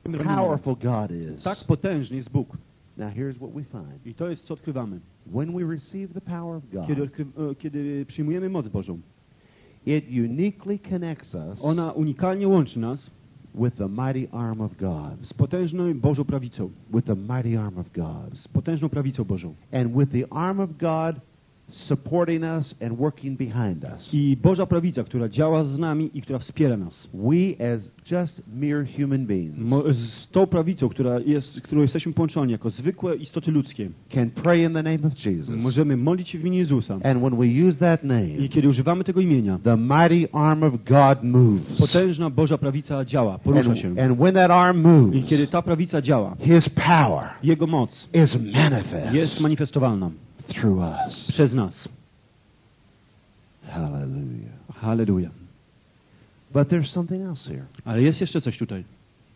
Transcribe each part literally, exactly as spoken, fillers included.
powerful God is. Tak potężny jest Bóg. Now here's what we find. I to jest, co odkrywamy. When we receive the power of God, Kiedy, odkry... kiedy przyjmujemy moc Bożą, it uniquely connects us ona unikalnie łączy nas with the mighty arm of God. z potężną Bożą prawicą. With the mighty arm of God. Z potężną prawicą Bożą. And with the arm of God supporting us and working behind us. I Boża prawica, która działa z nami i która wspiera nas. We as just mere human beings Mo z tą prawicą, która jest, którą jesteśmy połączeni jako zwykłe istoty ludzkie, can pray in the name of Jesus. możemy modlić się w imieniu Jezusa. And when we use that name, I kiedy używamy tego imienia, the mighty arm of God moves. potężna Boża prawica działa, porusza And, się. and when that arm moves, I kiedy ta prawica działa, His power Jego moc is manifest jest manifestowana through us. przez nas. Hallelujah. Halleluja. But there's something else here. Ale jest jeszcze coś tutaj.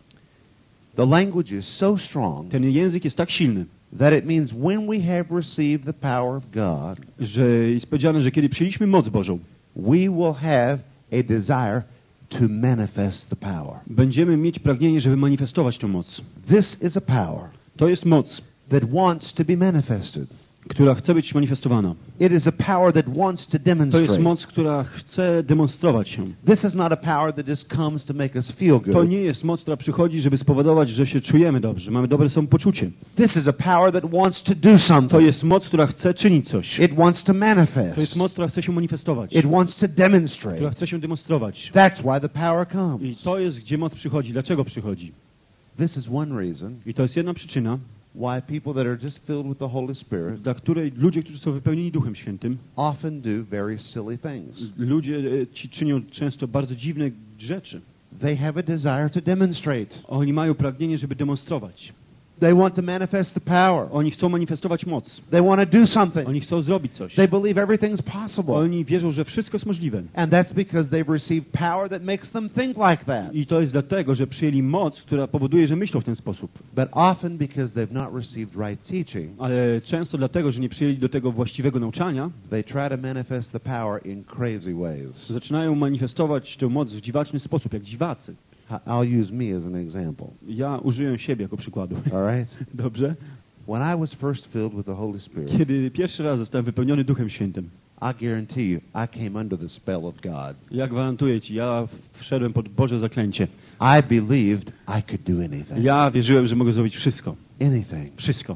The language is so strong Ten język jest tak silny, that it means when we have received the power of God, że jest powiedziane, że kiedy przyjęliśmy moc Bożą, we will have a desire to manifest the power. będziemy mieć pragnienie, żeby manifestować tę moc. This is a power To jest moc, that wants to be manifested. która chce być manifestowana. It is a power that wants to To demonstrate. jest moc, która chce demonstrować się. This is not a power that just comes to make us feel To good. nie jest moc, która przychodzi, żeby spowodować, że się czujemy dobrze, że mamy dobre samopoczucie. This is a power that wants to do To something. jest moc, która chce czynić coś. It wants to manifest. To jest moc, która chce się manifestować, It wants to która demonstrate. chce się demonstrować. That's why the power comes. I to jest, gdzie moc przychodzi. Dlaczego przychodzi? This is one reason I to jest jedna przyczyna, why people that are just filled with the Holy Spirit dla której ludzie, którzy są wypełnieni Duchem Świętym, often do very silly things. ludzie e, ci czynią często bardzo dziwne rzeczy. They have a desire to demonstrate. Oni mają pragnienie, żeby demonstrować. They want to manifest the power. Oni chcą manifestować moc. They want to do something. Oni chcą zrobić coś. They believe everything's possible. Oni wierzą, że wszystko jest możliwe. And that's because they've received power that makes them think like that. I to jest dlatego, że przyjęli moc, która powoduje, że myślą w ten sposób. But often because they've not received right teaching, Ale często dlatego, że nie przyjęli do tego właściwego nauczania, they try to manifest the power in crazy ways. zaczynają manifestować tę moc w dziwaczny sposób, jak dziwacy. I'll use me as an example. Ja użyję siebie jako przykładu. All right? Dobrze? When I was first filled with the Holy Spirit, Kiedy pierwszy raz zostałem wypełniony Duchem Świętym, I guarantee you, I came under the spell of God. ja gwarantuję Ci, ja wszedłem pod Boże zaklęcie. I believed I could do anything. Ja wierzyłem, że mogę zrobić wszystko. Anything. Wszystko.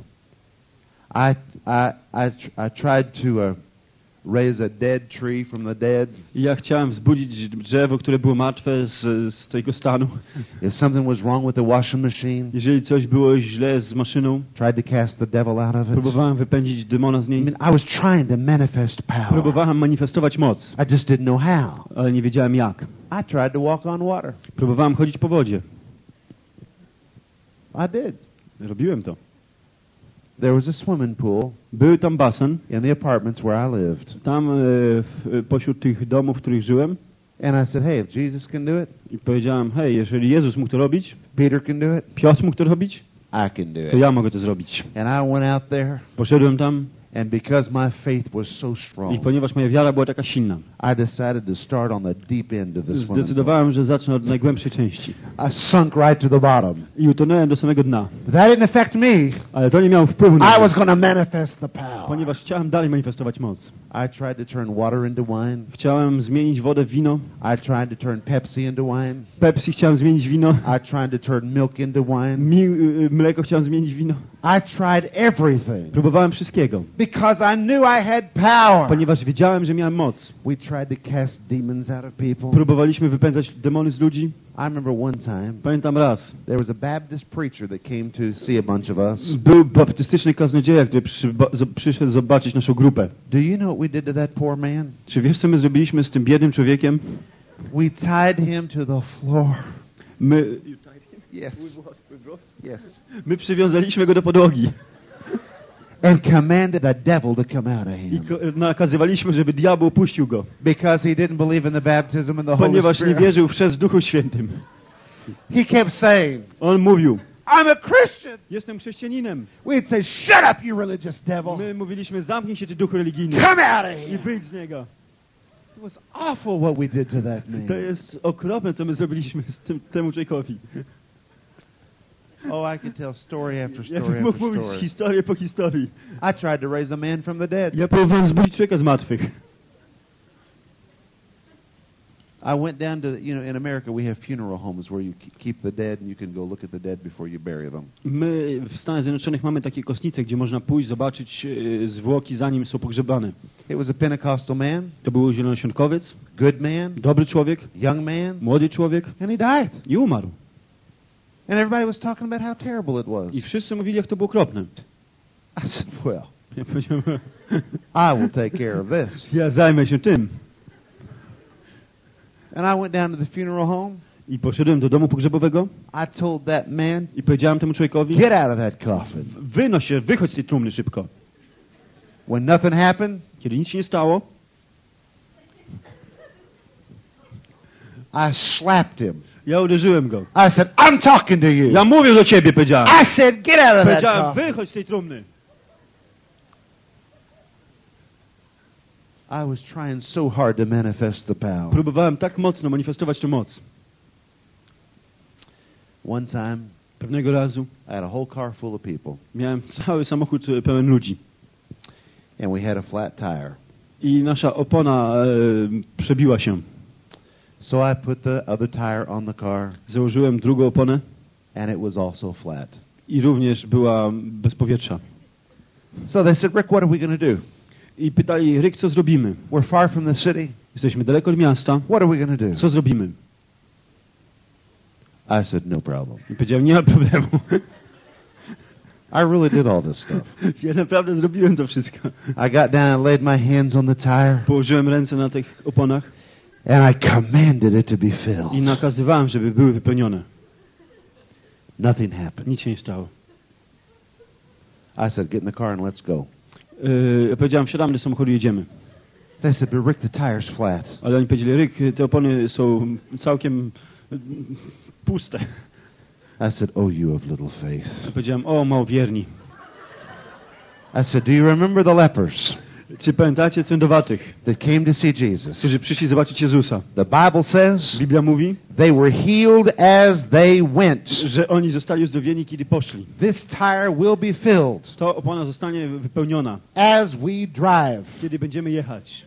I, I, I, tr- I tried to uh, raise a dead tree from the dead. I ja chciałem wzbudzić drzewo, które było martwe z, z tego stanu. If something was wrong with the washing machine, Jeżeli coś było źle z maszyną, tried to cast the devil out of it. próbowałem wypędzić demona z I niej. mean, I was trying to manifest power. Próbowałem manifestować moc, I just didn't know how. ale nie wiedziałem jak. I tried to walk on water. Próbowałem chodzić po wodzie. I did. Robiłem to. There was a swimming pool Był tam basen, in the apartments where I lived. tam e, w, pośród tych domów, w których żyłem. And I said, hey, if Jesus can do it, I powiedziałem, hej, jeżeli Jezus mógł to robić, Peter can do it, Piotr mógł to robić, I can do to it. ja mogę to zrobić. And I went out there, Poszedłem tam and because my faith was so i strong, ponieważ moja wiara była taka silna, I decided to start on the deep end of the swimming pool. zdecydowałem, że zacznę od najgłębszej części. I sunk right to the bottom. I utonąłem do samego dna. But that didn't affect me. Ale to nie miało wpływu na I mnie, was going to manifest the power. ponieważ chciałem dalej manifestować moc. I tried to turn water into wine. Chciałem zmienić wodę w wino. I tried to turn Pepsi into wine. Pepsi chciałem zmienić w wino. I tried to turn milk into wine. Mi, y, mleko chciałem zmienić w wino. I tried everything Próbowałem wszystkiego, because I knew I had power. ponieważ wiedziałem, że miałem moc. We tried to cast demons out of people. Próbowaliśmy wypędzać demony z ludzi. I remember one time Pamiętam raz. there was a Baptist preacher that came to see a bunch of us. Był baptystyczny kaznodzieja, który przy, ba, z, przyszedł zobaczyć naszą grupę. Do you know what we did to that poor man? Czy wiesz, co my zrobiliśmy z tym biednym człowiekiem? We tied him to the floor. My, Yes. Yes. my przywiązaliśmy go do podłogi And commanded a devil to come out of i him ko- nakazywaliśmy, żeby diabeł opuścił go, because he didn't believe in the baptism of the Holy ponieważ nie Spirit. wierzył w chrzest w Duchu Świętym. He kept saying, On mówił, I'm a Christian. jestem chrześcijaninem. We'd say, shut up, you religious devil. My mówiliśmy, zamknij się, ty duchu religijny, Come out of i here. wyjdź z niego. It was awful what we did to that To man. jest okropne, co my zrobiliśmy z tym, temu człowiekowi. Oh, I could tell story after Ja story bym mógł after mówić story. historię po historii. I tried to raise a man from the dead. Ja próbowałem zbudzić człowieka z martwych. I went down to, you know, in America we have funeral homes where you keep the dead and you can go look at the dead before you bury them. My w Stanach Zjednoczonych mamy takie kostnice, gdzie można pójść, zobaczyć e, zwłoki, zanim są pogrzebane. It was a Pentecostal man, To był zielonoświątkowiec, good man, dobry człowiek, young man, młody człowiek and he died. i umarł. And everybody was talking about how terrible it was. I wszyscy mówili, jak to było okropne. I said, well, Ja powiedziałem, I will take care of this. ja zajmę się tym. And I went down to the funeral home. I poszedłem do domu pogrzebowego I told that man, i powiedziałem temu człowiekowi, get out of that coffin. wynoś się, wychodź z tej trumny szybko. When nothing happened, Kiedy nic się nie stało, I slapped him. ja uderzyłem go. I said, I'm talking to you. Ja mówię do ciebie, powiedziałem. I said, get out of that Powiedziałem, coffin. wychodź z tej trumny. I was trying so hard to manifest the power. Próbowałem tak mocno manifestować tę moc. One time, Pewnego razu I had a whole car full of people, miałem cały samochód e, pełen ludzi. and we had a flat tire. I nasza opona e, przebiła się. So I put the other tire on the car, Założyłem drugą oponę and it was also flat. i również była bez powietrza. So they said, Rick, what are we going to do? I pytali, Rick, co zrobimy? We're far from the city. Jesteśmy daleko od miasta. What are we going to do? Co zrobimy? I said, no problem. I powiedziałem, nie ma problemu. I really did all this stuff. Ja naprawdę zrobiłem to wszystko. I got down and laid my hands on the tire, Położyłem ręce na tych oponach and I commanded it to be filled. i nakazywałem, żeby były wypełnione. Nothing happened. Nic się nie stało. I said, get in the car and let's go. Yy, ja powiedziałem, wsiadamy do samochodu i jedziemy. They said, but Rick, the tire's flat. Ale oni powiedzieli, Rick, te opony są całkiem y, puste. I said, oh, you of little faith. Ja powiedziałem, o, małowierni. I said, do you remember the lepers Czy pamiętacie cędowatych, that came to see Jesus? którzy przyszli zobaczyć Jezusa? The Bible says Biblia mówi, they were healed as they went. że oni zostali uzdrowieni, kiedy poszli. This tire will be filled To opona zostanie wypełniona, as we drive. kiedy będziemy jechać.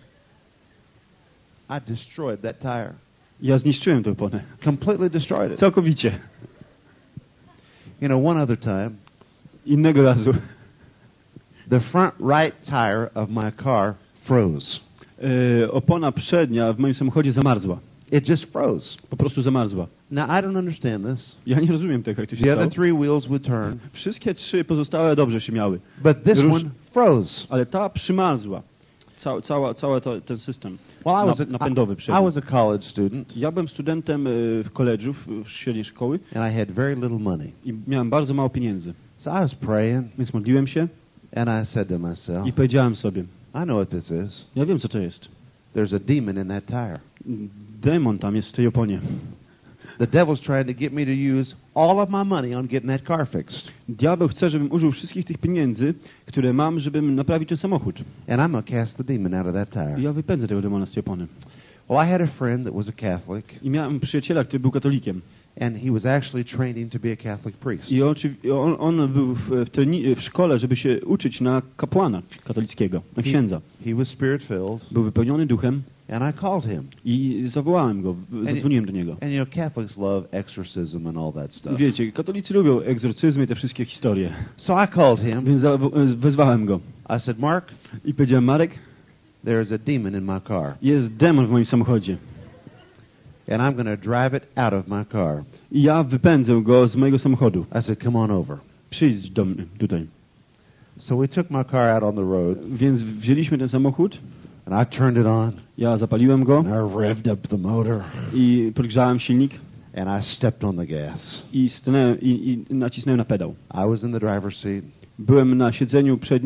I destroyed that tire. Ja zniszczyłem tę oponę. Completely destroyed it. Całkowicie. You know, one other time, Innego razu the front right tire of my car froze. e, opona przednia w moim samochodzie zamarzła. It just froze. Po prostu zamarzła. Now, I don't understand this. Ja nie rozumiem tego, jak to się The other stało. three wheels would turn, Wszystkie trzy pozostałe dobrze się miały, but this Róż- one froze. ale ta przymarzła. Cała, cała, cały to, ten system Well, I was nap- a, napędowy I, I przedni. was a college student, Ja byłem studentem e, w koledżu, w, w średniej szkoły and I had very little money. i miałem bardzo mało pieniędzy. So I was praying, Więc modliłem się and I said to myself, i powiedziałem sobie, I know what this is. ja wiem, co to jest. There's a demon in that tire. Demon tam jest w tej oponie. The devil's trying to get me to use all of my money on getting that car fixed. Diabeł chce, żebym użył wszystkich tych pieniędzy, które mam, żebym naprawić ten samochód. And I'm going to cast the demon out of that I tire. ja wypędzę tego demona z tej opony. Well, I had a friend that was a Catholic, I miałem przyjaciela, który był katolikiem. and he was actually training to be a Catholic priest. I oczywi- on, on był w, w, treni- w szkole, żeby się uczyć na kapłana katolickiego, na księdza. He was spirit-filled, Był wypełniony duchem and I called him. i zawołałem go, w- zadzwoniłem do niego. And you know, Catholics love exorcism and all that I stuff. wiecie, katolicy lubią egzorcyzmy i te wszystkie historie. So I called him. Więc zawo- wezwałem go. I said, Mark, I powiedziałem, Marek, there is a demon in my car, jest demon w moim samochodzie. and I'm going to drive it out of my car. I ja wypędzę go z mojego samochodu. I said, come on over. Przyjdź do mnie tutaj. So we took my car out on the road, Więc wzięliśmy ten samochód, and I turned it on, ja zapaliłem go and I revved up the motor, i podgrzałem silnik and I stepped on the gas. i, stanąłem, i, i nacisnąłem na pedał. I was in the driver's seat. Byłem na siedzeniu przed nim,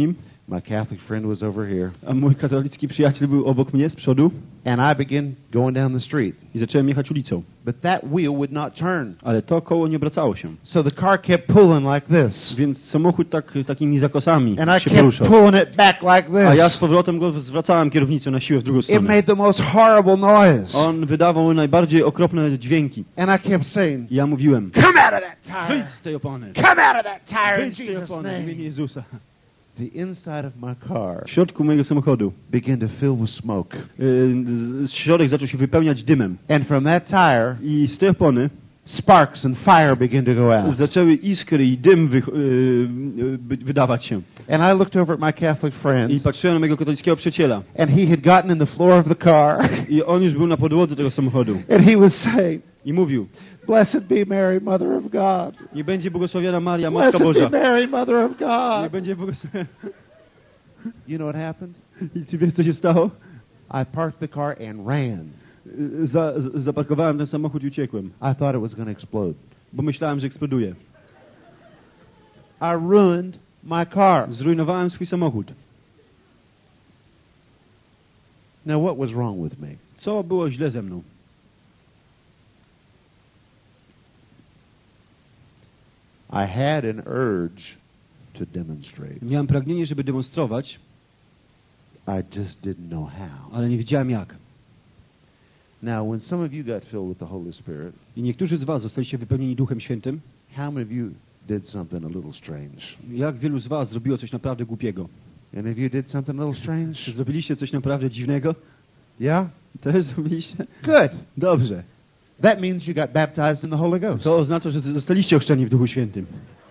My Catholic friend was over here. A mój katolicki przyjaciel był obok mnie z przodu. And I began going down the street. I zacząłem jechać ulicą. But that wheel would not turn. Ale to koło nie obracało się. So the car kept pulling like this. Więc samochód tak takimi zakosami And I się kept poruszał. pulling it back like this. A ja z powrotem go zwracałem kierownicę na siłę w drugą It stronę. made the most horrible noise. On wydawał najbardziej okropne dźwięki. And I kept saying, I ja mówiłem: come out of that wyjdź tire. z tej opony. Come out of that tire in Wyjdź z tej Jesus' opony w imieniu name. Jezusa. The inside of my car W środku mojego samochodu began to fill with smoke. yy, środek zaczął się wypełniać dymem. And from that tire, I z tej opony sparks and fire began to go out. zaczęły iskry i dym wy, yy, yy, wydawać się. And I looked over at my Catholic I friend, patrzyłem na mojego katolickiego przyjaciela. and he had gotten in the floor of the car, I on już był na podłodze tego samochodu. and he was saying, I mówił: blessed be Mary, Mother of God. nie będzie błogosławiona Maria, Matka Blessed Boża. be Mary, Mother of Nie God. będzie błogosławiona. You know what happened? I czy wiesz, co się stało? I parked the car and ran. Za, zaparkowałem ten samochód i uciekłem, I thought it was going to explode. bo myślałem, że eksploduje. I ruined my car. Zrujnowałem swój samochód. Now, what was wrong with me? Co było źle ze mną? I had an urge to demonstrate. Miałem pragnienie, żeby demonstrować, I just didn't know how. ale nie wiedziałem jak. Now, when some of you got filled with the Holy Spirit, I niektórzy z was zostaliście wypełnieni Duchem Świętym. how many of you did something a little strange? Jak wielu z was zrobiło coś naprawdę głupiego? And if you did something a little strange, Czy zrobiliście coś naprawdę dziwnego? yeah? Też zrobiliście? Good. Dobrze. That means you got baptized in the Holy Ghost. To oznacza, że zostaliście ochrzczeni w Duchu Świętym.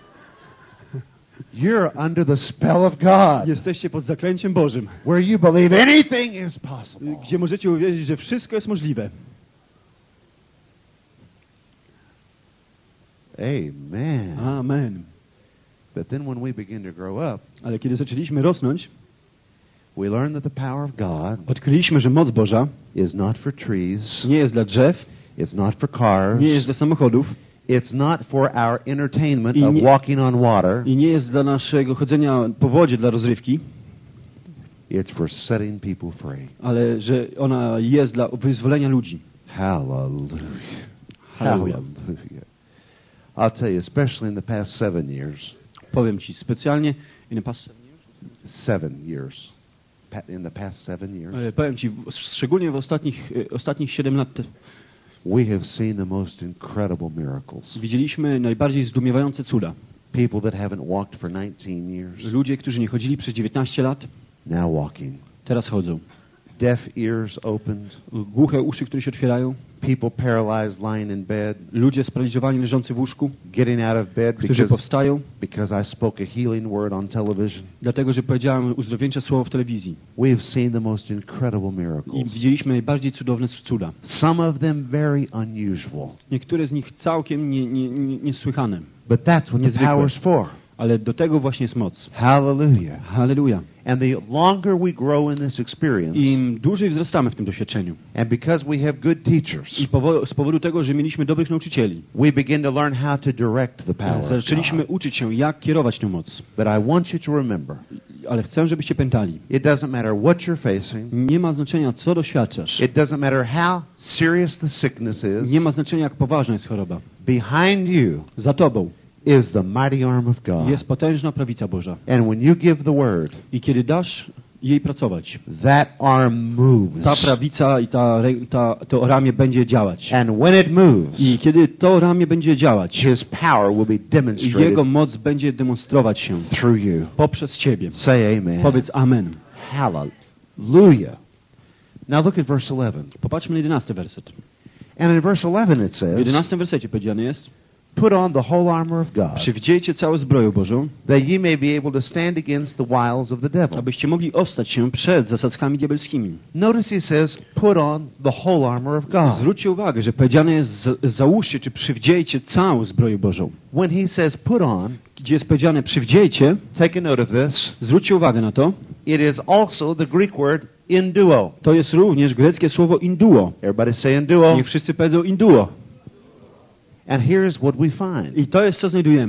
You're under the spell of God, Jesteście pod zaklęciem Bożym, where you believe anything is possible. gdzie możecie uwierzyć, że wszystko jest możliwe. Amen. Amen. But then when we begin to grow up, Ale kiedy zaczęliśmy rosnąć, we learn that the power of God odkryliśmy, że moc Boża is not for trees, nie jest dla drzew, it's not for cars, nie jest dla samochodów it's not for our entertainment I of nie- walking on water, i nie jest dla naszego chodzenia po wodzie dla rozrywki, it's for setting people free. ale że ona jest dla wyzwolenia ludzi. Hallelujah. Hallelujah. Hallelujah. I'll tell you, especially in the past seven years, Powiem ci specjalnie, in the past, seven years, Pa- in the past seven years, e, powiem ci, w- szczególnie w ostatnich, e, ostatnich siedem lat te- we have seen the most incredible miracles. widzieliśmy najbardziej zdumiewające cuda. People that haven't walked for nineteen years, Ludzie, którzy nie chodzili przez dziewiętnaście lat, now walking. teraz chodzą. Deaf ears opened, Głuche uszy, które się otwierają, people paralyzed lying in bed, ludzie sparaliżowani leżący w łóżku, getting out of bed którzy because, powstają, because I spoke a healing word on television. dlatego, że powiedziałem uzdrowieńcze słowo w telewizji. We've seen the most incredible I miracles. widzieliśmy najbardziej cudowne cuda. Some of them very unusual. Niektóre z nich całkiem nie, nie, nie, niesłychane. But that's what the Niezwykłe. power's for. Ale do tego właśnie jest moc. Hallelujah. Halleluja. And the longer we grow in this experience, Im dłużej wzrastamy w tym doświadczeniu and because we have good teachers, i powo- z powodu tego, że mieliśmy dobrych nauczycieli, we begin to learn how to direct the power of zaczęliśmy God. uczyć się, jak kierować tę moc. But I want you to remember, Ale chcę, żebyście pamiętali, it doesn't matter what you're facing. nie ma znaczenia, co doświadczasz. It doesn't matter how serious the sickness is. Nie ma znaczenia, jak poważna jest choroba. Behind you Za tobą is the mighty arm of God. jest potężna prawica Boża. And when you give the word, I kiedy dasz jej pracować, that arm moves. ta prawica i ta, re- ta, to ramię będzie działać. And when it moves, I kiedy to ramię będzie działać, His power will be demonstrated Jego moc będzie demonstrować się through you. poprzez ciebie. Say amen. Powiedz amen. Hallelujah. Now look at verse eleven. Popatrzmy na jedenasty werset. And in verse eleven it W says, jedenastym wersecie powiedziane jest: put on the whole armor of God, przywdziejcie całą zbroję Bożą, that ye may be able to stand against the wiles of the devil. abyście mogli ostać się przed zasadzkami diabelskimi. Notice he says, put on the whole armor of God. Zwróćcie uwagę, że powiedziane jest za- załóżcie czy przywdziejcie całą zbroję Bożą. When he says put on, Gdzie jest powiedziane przywdziejcie, take a note of this, zwróćcie uwagę na to, it is also the Greek word induo. to jest również greckie słowo induo. Everybody say induo. Niech wszyscy powiedzą induo. And here's what we find. I to jest, co znajdujemy.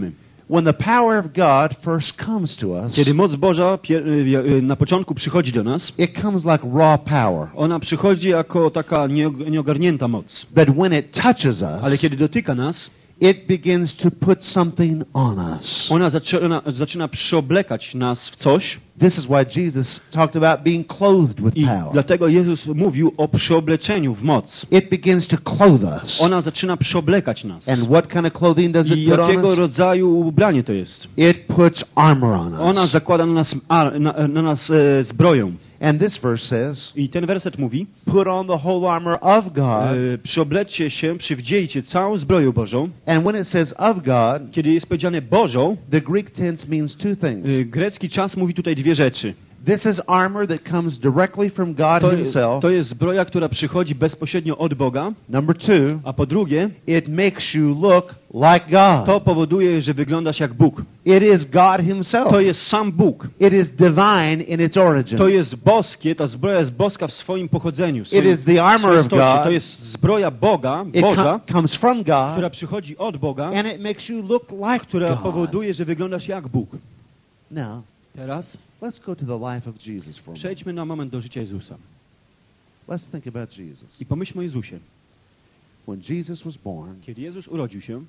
when the power of God first comes to us, Kiedy moc Boża pier- y- na początku przychodzi do nas, it comes like raw power. ona przychodzi jako taka nieog- nieogarnięta moc. But when it touches us, Ale kiedy dotyka nas, it begins to put something on us. ona zaczyna, zaczyna przyoblekać nas w coś. This is why Jesus talked about being clothed with I power. dlatego Jezus mówił o przyobleczeniu w moc. It begins to clothe us. Ona zaczyna przyoblekać nas. And what kind of clothing does I it put on jakiego us? rodzaju ubranie to jest? It puts armor on us. Ona zakłada na nas, ar, na, na nas e, zbroję. And this verse says, I ten werset mówi, put on the whole armor of God. e, przyobleczcie się, przywdziejcie całą zbroję Bożą. And when it says of God, Kiedy jest powiedziane Bożą, the Greek tense means two things. e, grecki czas mówi tutaj dwie rzeczy. This is armor that comes directly from God To jest, himself. to jest zbroja, która przychodzi bezpośrednio od Boga, Number two, a po drugie, it makes you look like God. to powoduje, że wyglądasz jak Bóg. It is God himself. To jest sam Bóg. It is divine in its origin. To jest boskie, ta zbroja jest boska w swoim pochodzeniu. w It swoim- is the armor swoim of stosie. God. To jest zbroja Boga, It Boża, com- comes from która God, przychodzi od Boga, and it makes you look like która God. powoduje, że wyglądasz jak Bóg. Now, Teraz let's go to the life of Jesus for a moment. przejdźmy na moment do życia Jezusa. Let's think about Jesus. I pomyślmy o Jezusie. When Jesus was born, Kiedy Jezus urodził się,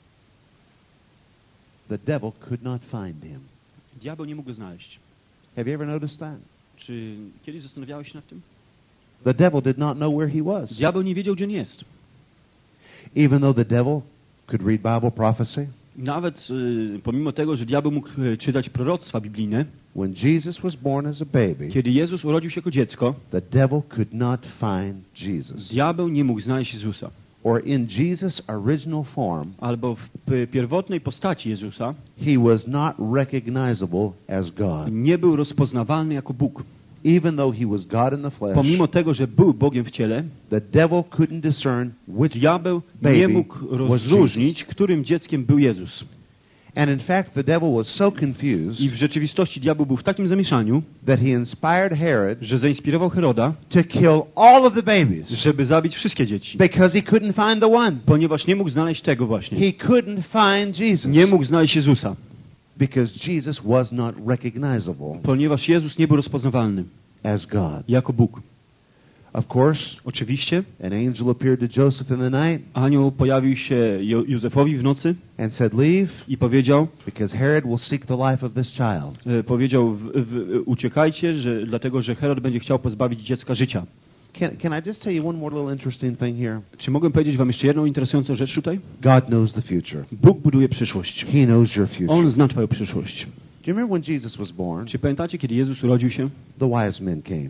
the devil could not find him. diabeł nie mógł go znaleźć. Have you ever noticed that? Czy kiedyś zastanawiałeś się nad tym? The devil did not know where he was. Diabeł nie wiedział, gdzie on jest. Even though the devil could read Bible prophecy, Nawet y, pomimo tego, że diabeł mógł y, czytać proroctwa biblijne, when Jesus was born as a baby, kiedy Jezus urodził się jako dziecko, the devil could not find Jesus. diabeł nie mógł znaleźć Jezusa. Or in Jesus' original form, Albo w p- pierwotnej postaci Jezusa he was not recognizable as God. nie był rozpoznawalny jako Bóg. Even though he was God in the flesh, Pomimo tego, że był Bogiem w ciele, the devil couldn't discern which diabeł baby nie mógł rozróżnić, którym dzieckiem był Jezus. And in fact, the devil was so confused I w rzeczywistości diabeł był w takim zamieszaniu, that he inspired Herod że zainspirował Heroda, to kill all of the babies żeby zabić wszystkie dzieci. because he couldn't find the one. Ponieważ nie mógł znaleźć tego właśnie. He couldn't find Jesus Nie mógł znaleźć Jezusa. because Jesus was not recognizable Ponieważ Jezus nie był rozpoznawalny as God. jako Bóg. Of course, Oczywiście an angel appeared to Joseph in the night anioł pojawił się Jo- Józefowi w nocy and said, "Leave, i powiedział, because Herod will seek the life of this child." e, powiedział w, w, uciekajcie, że, dlatego że Herod będzie chciał pozbawić dziecka życia. Can, can I just tell you one more little interesting thing here? Czy mogę powiedzieć wam jeszcze jedną interesującą rzecz tutaj? God knows the future. Bóg buduje przyszłość. He knows your future. On zna twoją przyszłość. Do you remember when Jesus was born? Czy pamiętacie, kiedy Jezus urodził się? The wise men came,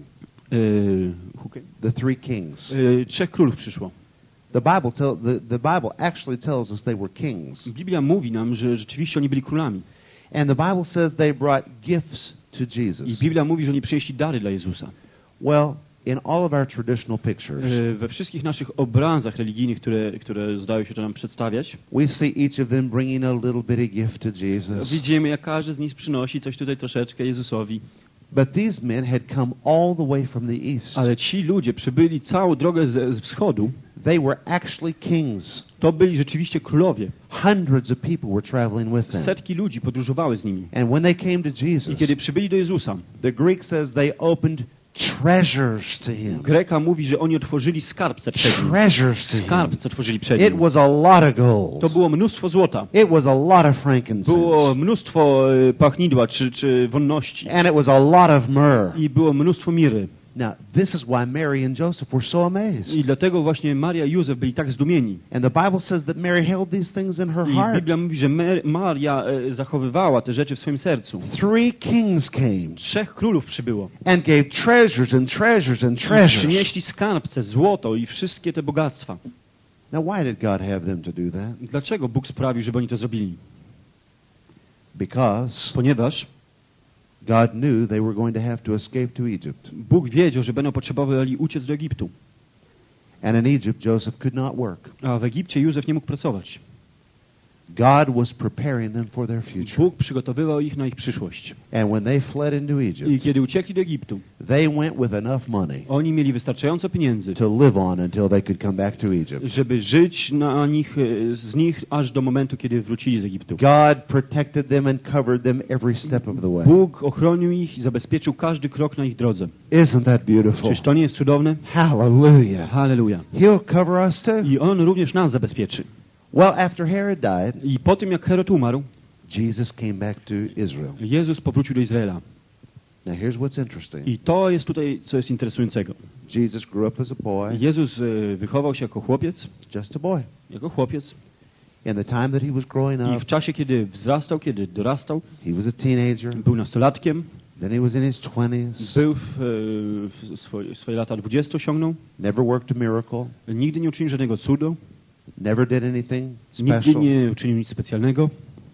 Yy, the three kings. yy, trzech królów przyszło. The Bible tell the, the Bible actually tells us they were kings. Biblia mówi nam, że rzeczywiście oni byli królami. And the Bible says they brought gifts to Jesus. I Biblia mówi, że oni przynieśli dary dla Jezusa. Well, in all of our traditional pictures, Yy, we wszystkich naszych obrazach religijnych, które, które zdają się to nam przedstawiać, we see each of them bringing a little bitty gift to Jesus. widzimy, jak każdy z nich przynosi coś tutaj troszeczkę Jezusowi. But these men had come all the way from the east. Ale ci ludzie przybyli całą drogę z, z wschodu. They were actually kings. To byli rzeczywiście królowie. Hundreds of people were traveling with them. Setki ludzi podróżowały z nimi. And when they came to Jesus, I kiedy przybyli do Jezusa, the Greek says they opened treasures to him. Greka mówi, że oni otworzyli skarbce przed nim. Treasures to him. Skarbce otworzyli przed It nim. was a lot of gold. To było mnóstwo złota. It was a lot of frankincense. Było mnóstwo e, pachnidła czy, czy wonności. And it was a lot of myrrh. I było mnóstwo miry. Now, this is why Mary and Joseph were so amazed. I dlatego właśnie Maria i Józef byli tak zdumieni. And the Bible says that Mary held these things in her I heart. Biblia mówi, że Mer- Maria e, zachowywała te rzeczy w swoim sercu. Three kings came Trzech królów przybyło. and gave treasures and treasures and I treasures. przynieśli skarbce, złoto i wszystkie te bogactwa. Now, why did God have them to do that? Dlaczego Bóg sprawił, żeby oni to zrobili? Because Ponieważ God knew they were going to have to escape to Egypt. Bóg wiedział, że będą potrzebowali uciec do Egiptu. And in Egypt, Joseph could not work. A w Egipcie Józef nie mógł pracować. God was preparing them for their future. Bóg przygotowywał ich na ich przyszłość. And when they fled into I Egypt, kiedy uciekli do Egiptu, they went with enough money oni mieli wystarczająco pieniędzy, to live on until they could come back to Egypt. żeby żyć na nich, z nich aż do momentu, kiedy wrócili z Egiptu. God protected them and covered them every step of the way. Bóg ochronił ich i zabezpieczył każdy krok na ich drodze. Isn't that beautiful? Czyż to nie jest cudowne? Hallelujah. Halleluja. He'll cover us too. I On również nas zabezpieczy. Well, after Herod died, I po tym, jak Herod umarł, Jesus came back to Israel. Jezus powrócił do Izraela. Now here's what's interesting. I to jest tutaj, co jest interesującego. Jesus grew up as a boy, Jezus e, wychował się jako chłopiec, just a boy. jako chłopiec. In the time that he was growing I up, w czasie, kiedy wzrastał, kiedy dorastał, he was a teenager. był nastolatkiem, Then he was in his twenties. był w, e, w swoje, swoje lata dwudzieste osiągnął, Never worked a miracle. nigdy nie uczynił żadnego cudu, Never did anything nigdy special. nie uczynił nic specjalnego.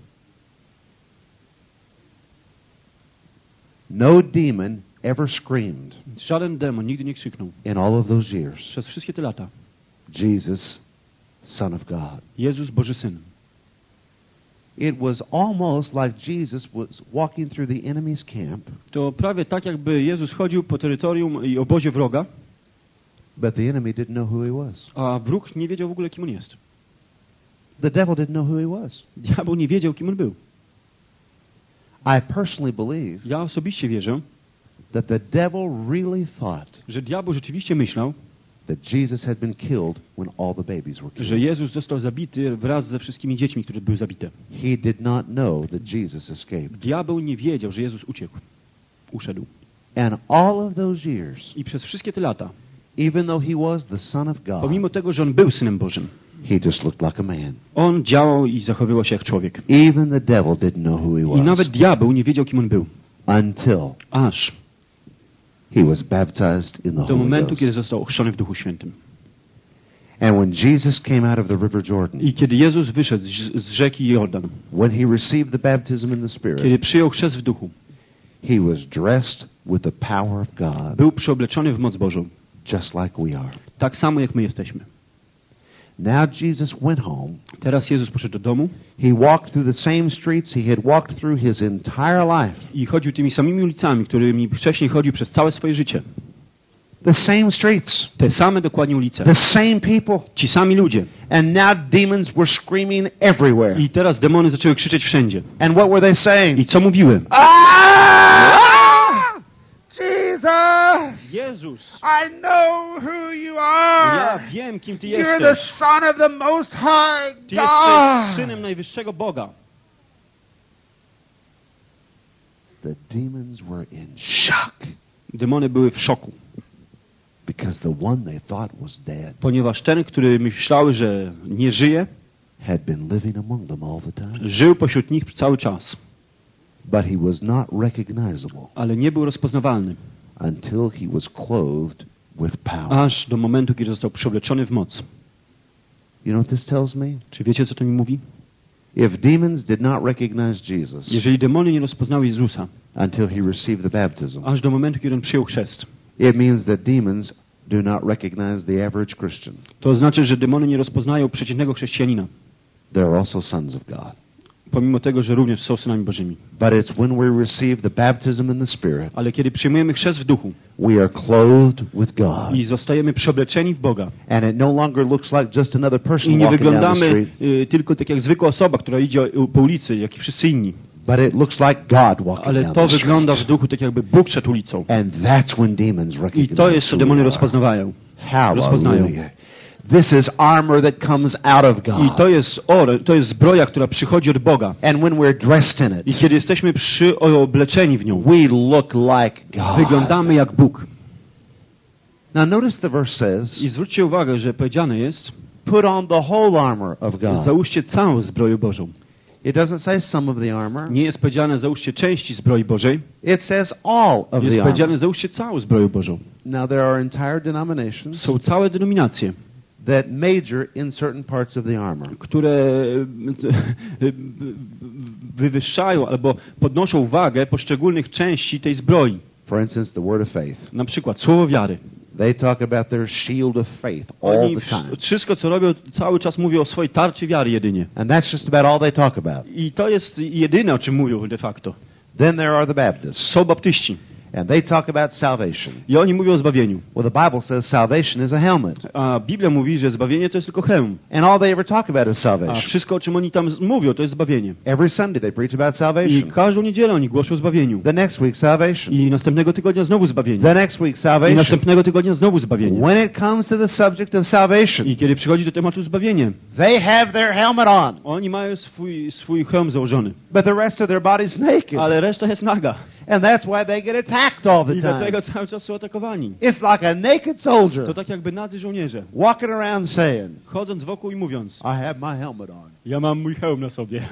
No demon ever screamed Żaden demon nigdy nie krzyknął in all of those years, przez wszystkie te lata: Jesus, Son of God. Jezus, Boży Syn. It was almost like Jesus was walking through the enemy's camp, To prawie tak, jakby Jezus chodził po terytorium i obozie wroga, but the enemy didn't know who he was. a wróg nie wiedział w ogóle, kim on jest. The devil didn't know who he was. Diabeł nie wiedział, kim on był. I personally believe Ja osobiście wierzę, that the devil really thought że diabeł rzeczywiście myślał, that Jesus had been killed when all the babies were że killed. Jezus został zabity wraz ze wszystkimi dziećmi, które były zabite. He did not know that Jesus escaped. Diabeł nie wiedział, że Jezus uciekł. Uszedł. And all of those years, I przez wszystkie te lata, even though he was the Son of God, pomimo tego, że on był Synem Bożym, he just looked like a man. on działał i zachowywał się jak człowiek. Even the devil didn't know who he I was nawet diabeł nie wiedział, kim on był. until Aż he was baptized in the do Holy momentu, Ghost. kiedy został ochrzczony w Duchu Świętym. And when Jesus came out of the river Jordan, I kiedy Jezus wyszedł z, z rzeki Jordan, when he received the baptism in the Spirit, kiedy przyjął chrzest w Duchu, he was dressed with the power of God, był przeobleczony w moc Bożą. just like we are. Tak samo, jak my jesteśmy. Now Jesus went home. Teraz Jezus poszedł do domu He walked through the same streets he had walked through his entire life. i chodził tymi samymi ulicami, którymi wcześniej chodził przez całe swoje życie. The same streets, Te same dokładnie ulice. the same people. Ci sami ludzie. And now demons were screaming everywhere. I teraz demony zaczęły krzyczeć wszędzie. And what were they saying? I co mówiły? Ah! Jesus! Jezus! I know who you Ja are. wiem, kim Ty You're the jesteś. Son of the Most High Ty jesteś God. Synem Najwyższego Boga. The demons were in shock Demony były w szoku, because the one they thought was dead ponieważ ten, który myślały, że nie żyje, had been living among them all the time. żył pośród nich cały czas, But he was not recognizable ale nie był rozpoznawalny, until he was clothed with power. aż do momentu, kiedy został przewleczony w moc. You know what this tells me? Czy wiecie, co to mi mówi? If demons did not recognize Jesus Jeżeli demony nie rozpoznały Jezusa, until he received the baptism, aż do momentu, kiedy on przyjął chrzest, it means that demons do not recognize the average Christian. to znaczy, że demony nie rozpoznają przeciętnego chrześcijanina, They're also sons of God. pomimo tego, że również są synami Bożymi. But it's when we receive the baptism in the Spirit, Ale kiedy przyjmujemy chrzest w duchu we are clothed with God. i zostajemy przeobleczeni w Boga And it no longer looks like just another i person nie walking down the wyglądamy street, y, tylko tak jak zwykła osoba, która idzie po ulicy, jak i wszyscy inni, but it looks like God walking ale down to the wygląda w street. duchu tak jakby Bóg szedł ulicą. And that's when demons I recognize to jest, co who demony we are. rozpoznawają. Hallelujah. This is armor that comes out of I God. to jest or, to jest zbroja, która przychodzi od Boga. And when we're dressed in I it, kiedy jesteśmy przyobleczeni w nią, we look like God. wyglądamy jak Bóg. Now notice the verse says, I zwróćcie uwagę, że powiedziane jest, put on the whole armor of God. załóżcie całą zbroję Bożą. It doesn't say some of the armor. Nie jest powiedziane, załóżcie części zbroi Bożej. It says all of Jest the armor. powiedziane, załóżcie całą zbroję Bożą. Now there are entire denominations Są całe denominacje, that major in certain parts of the armor. które wywyższają albo podnoszą wagę poszczególnych części tej zbroi. For instance, the word of faith, Na przykład słowo wiary, They talk about their shield of faith all Oni the time. wszystko, co robią, cały czas mówią o swojej tarczy wiary jedynie. And that's just about all they talk about. I to jest jedyne, o czym mówią de facto. Then there are the Baptists. Są baptyści. And they talk about salvation. I oni mówią o zbawieniu. Well, the Bible says salvation is a helmet. A Biblia mówi, że zbawienie to jest tylko hełm. And all they ever talk about is A salvation. wszystko, o czym oni tam mówią, to jest zbawienie. Every Sunday they preach about I salvation. każdą niedzielę oni głoszą o zbawieniu. The next week, salvation. I następnego tygodnia znowu zbawienie. The next week, I salvation. następnego tygodnia znowu zbawienie. When it comes to the subject of salvation, I kiedy przychodzi do tematu zbawienia, they have their helmet on, oni mają swój, swój hełm założony. but the rest of their body's naked. Ale reszta jest naga. And that's why they get attacked all the I time. dlatego cały czas są atakowani. It's like a naked soldier To tak jakby nadzy żołnierze, walking around saying, chodząc wokół i mówiąc: I have my helmet on. ja mam mój hełm na sobie.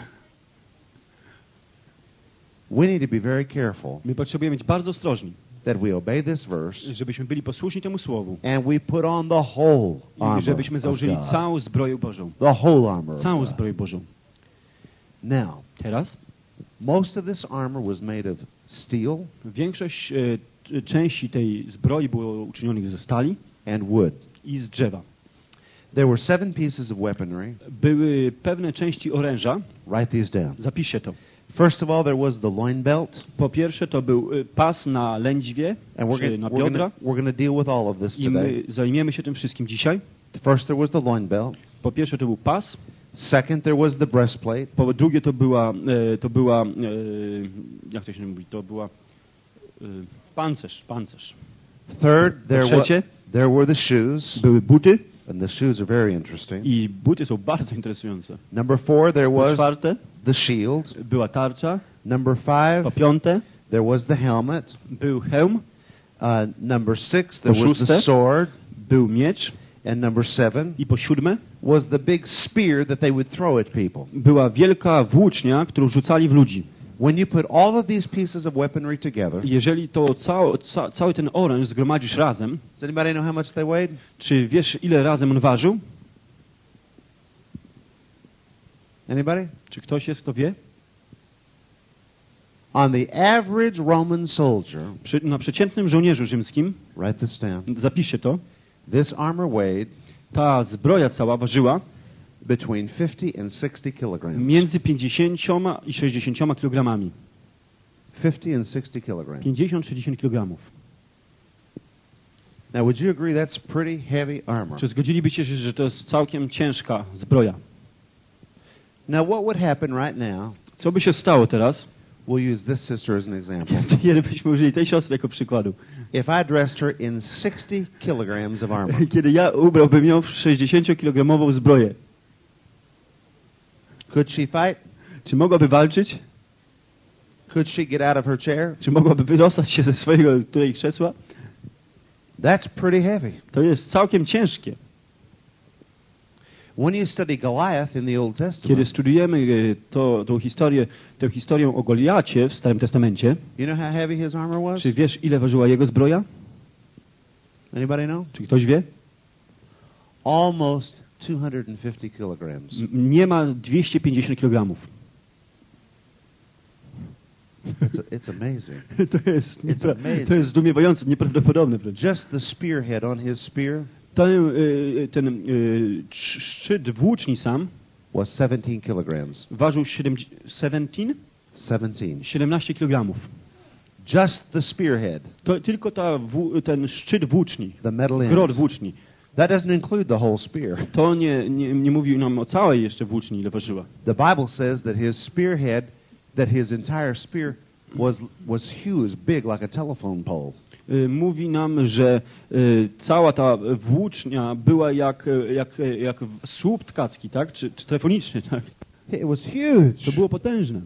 We need to be very careful My potrzebujemy być bardzo ostrożni, that we obey this verse żebyśmy byli posłuszni temu słowu and we put on the whole i armor żebyśmy of założyli God. całą zbroję Bożą. The whole armor of Całą God. zbroję Bożą. Now, Teraz most of this armor was made of steel większość e, t- części tej zbroi było uczynionych ze stali and wood. i z drzewa. There were seven pieces of weaponry. Były pewne części oręża. Write these down. Zapiszcie to. First of all, there was the loin belt, Po pierwsze to był e, pas na lędźwie, and we're czy going na we're gonna, biodra. we're gonna deal with all of this I my today. zajmiemy się tym wszystkim dzisiaj. First, there was the loin belt. Po pierwsze to był pas. Second, there was the breastplate. Po drugie to była, e, to była, e, jak to się mówi, to była e, pancerz, pancerz. Third, there Po were trzecie there were the shoes, były buty and the shoes are very interesting. i buty są bardzo interesujące. Number four, there Po was czwarte the shield. była tarcza. Number five, Po piąte there was the helmet. był hełm. Uh, number six, there Po was the szóste sword. Był miecz. And number seven I po siódme was the big spear that they would throw at people. była wielka włócznia, którą rzucali w ludzi. When you put all of these pieces of weaponry together, Jeżeli to cały, ca, cały ten oręż zgromadzisz razem, does anybody know how much they weighed? czy wiesz, ile razem on ważył? Anybody? Czy ktoś jest, kto wie? On the average Roman soldier, Przy, na przeciętnym żołnierzu rzymskim, write this down, zapiszcie to, this armor weighed ta zbroja cała ważyła between fifty and sixty kilograms. między pięćdziesięcioma i sześćdziesięcioma kilogramami. fifty and sixty kilograms. pięćdziesiąt sześćdziesiąt kilogramów. Now, would you agree that's pretty heavy armor? Czy zgodzilibyście się, że to jest całkiem ciężka zbroja? Now, what would happen right now? Co by się stało teraz? We'll use this sister as an example. Kiedy byśmy użyli tej siostry jako przykładu. If I dressed her in sixty kilograms of armor, Kiedy ja ubrałbym ją w sześćdziesięciokilogramową zbroję, could she fight? czy mogłaby walczyć? Could she get out of her chair? Czy mogłaby wydostać się ze swojego tutaj krzesła? That's pretty heavy. To jest całkiem ciężkie. When you study Goliath in the Old Kiedy Testament, studiujemy e, to, tą historię, tę historię o Goliacie w Starym Testamencie, you know how heavy his armor was? czy wiesz, ile ważyła jego zbroja? Anybody know? Czy ktoś wie? Almost two hundred fifty kilograms. M- Nie ma dwieście pięćdziesiąt kilogramów. It's, a, it's amazing. To jest, niepra- amazing. to jest zdumiewające, nieprawdopodobne wręcz. Just the spearhead on his spear Ten, y, ten y, sz- szczyt włóczni sam was seventeen kilograms. ważył siedemnaście, seventeen. siedemnaście kilogramów. Just the spearhead, To tylko ta wł- ten szczyt włóczni, the metal end. grot włóczni. That doesn't include the whole spear. To nie, nie, nie mówi nam o całej jeszcze włóczni, ile ważyła. The Bible says that his spearhead, that his entire spear was was huge, big like a telephone pole. Y, Mówi nam, że y, cała ta włócznia była jak, y, jak, y, jak słup tkacki, tak? Czy, czy telefoniczny, tak? It was huge. To było potężne.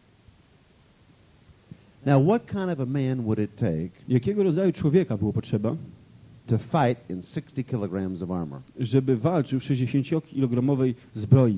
Now, what kind of a man would it take Jakiego rodzaju człowieka było potrzeba, to fight in sixty kilograms of armor? żeby walczył w sześćdziesięciokilogramowej zbroi?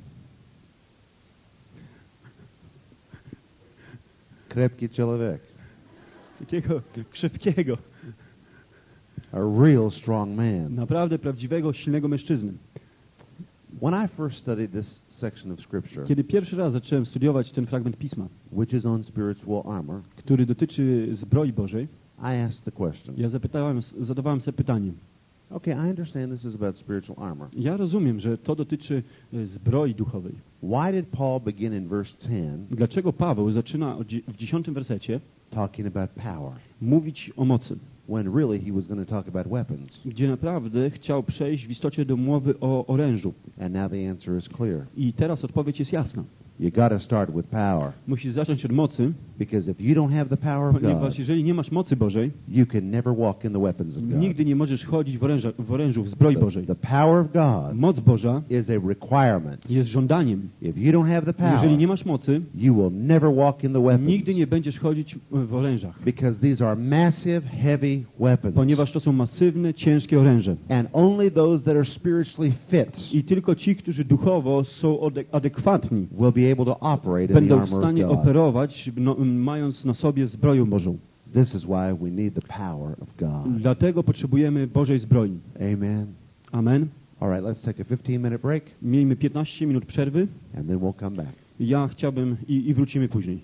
Krepki człowiek. Takiego krzepkiego, A real strong man. naprawdę prawdziwego, silnego mężczyzny. When I first studied this section of Scripture, Kiedy pierwszy raz zacząłem studiować ten fragment Pisma, which is on spiritual armor, który dotyczy zbroi Bożej, I asked the question. ja zapytałem, zadawałem sobie pytanie. Okay, I understand this is about spiritual armor. Ja rozumiem, że to dotyczy e, zbroi duchowej. Why did Paul begin in verse ten Dlaczego Paweł zaczyna od dzie- w dziesiątym wersecie talking about power, mówić o mocy, when really he was going to talk about weapons? gdzie naprawdę chciał przejść w istocie do mowy o orężu. And now the answer is clear. I teraz odpowiedź jest jasna. You got to start with power, Musisz zacząć od mocy, because if you don't have the power of God, ponieważ jeżeli nie masz mocy Bożej, you can never walk in the weapons of God. nigdy nie możesz chodzić w, oręża, w orężu, w zbroi The, Bożej. the power of God Moc Boża is a requirement. jest żądaniem. If you don't have the power, Jeżeli nie masz mocy, you will never walk in the weapons, nigdy nie będziesz chodzić w orężach, because these are massive, heavy weapons. ponieważ to są masywne, ciężkie oręże. And only those that are spiritually fit I tylko ci, którzy duchowo są ade- adekwatni, will be able to operate in the będą w armor of stanie God. operować, no, mając na sobie zbroję Bożą. This is why we need the power of God. Dlatego potrzebujemy Bożej zbroi. Amen. Amen. All right, let's take a fifteen minute break, Miejmy piętnaście minut przerwy. and then we'll come back. Ja chciałbym i, i wrócimy później.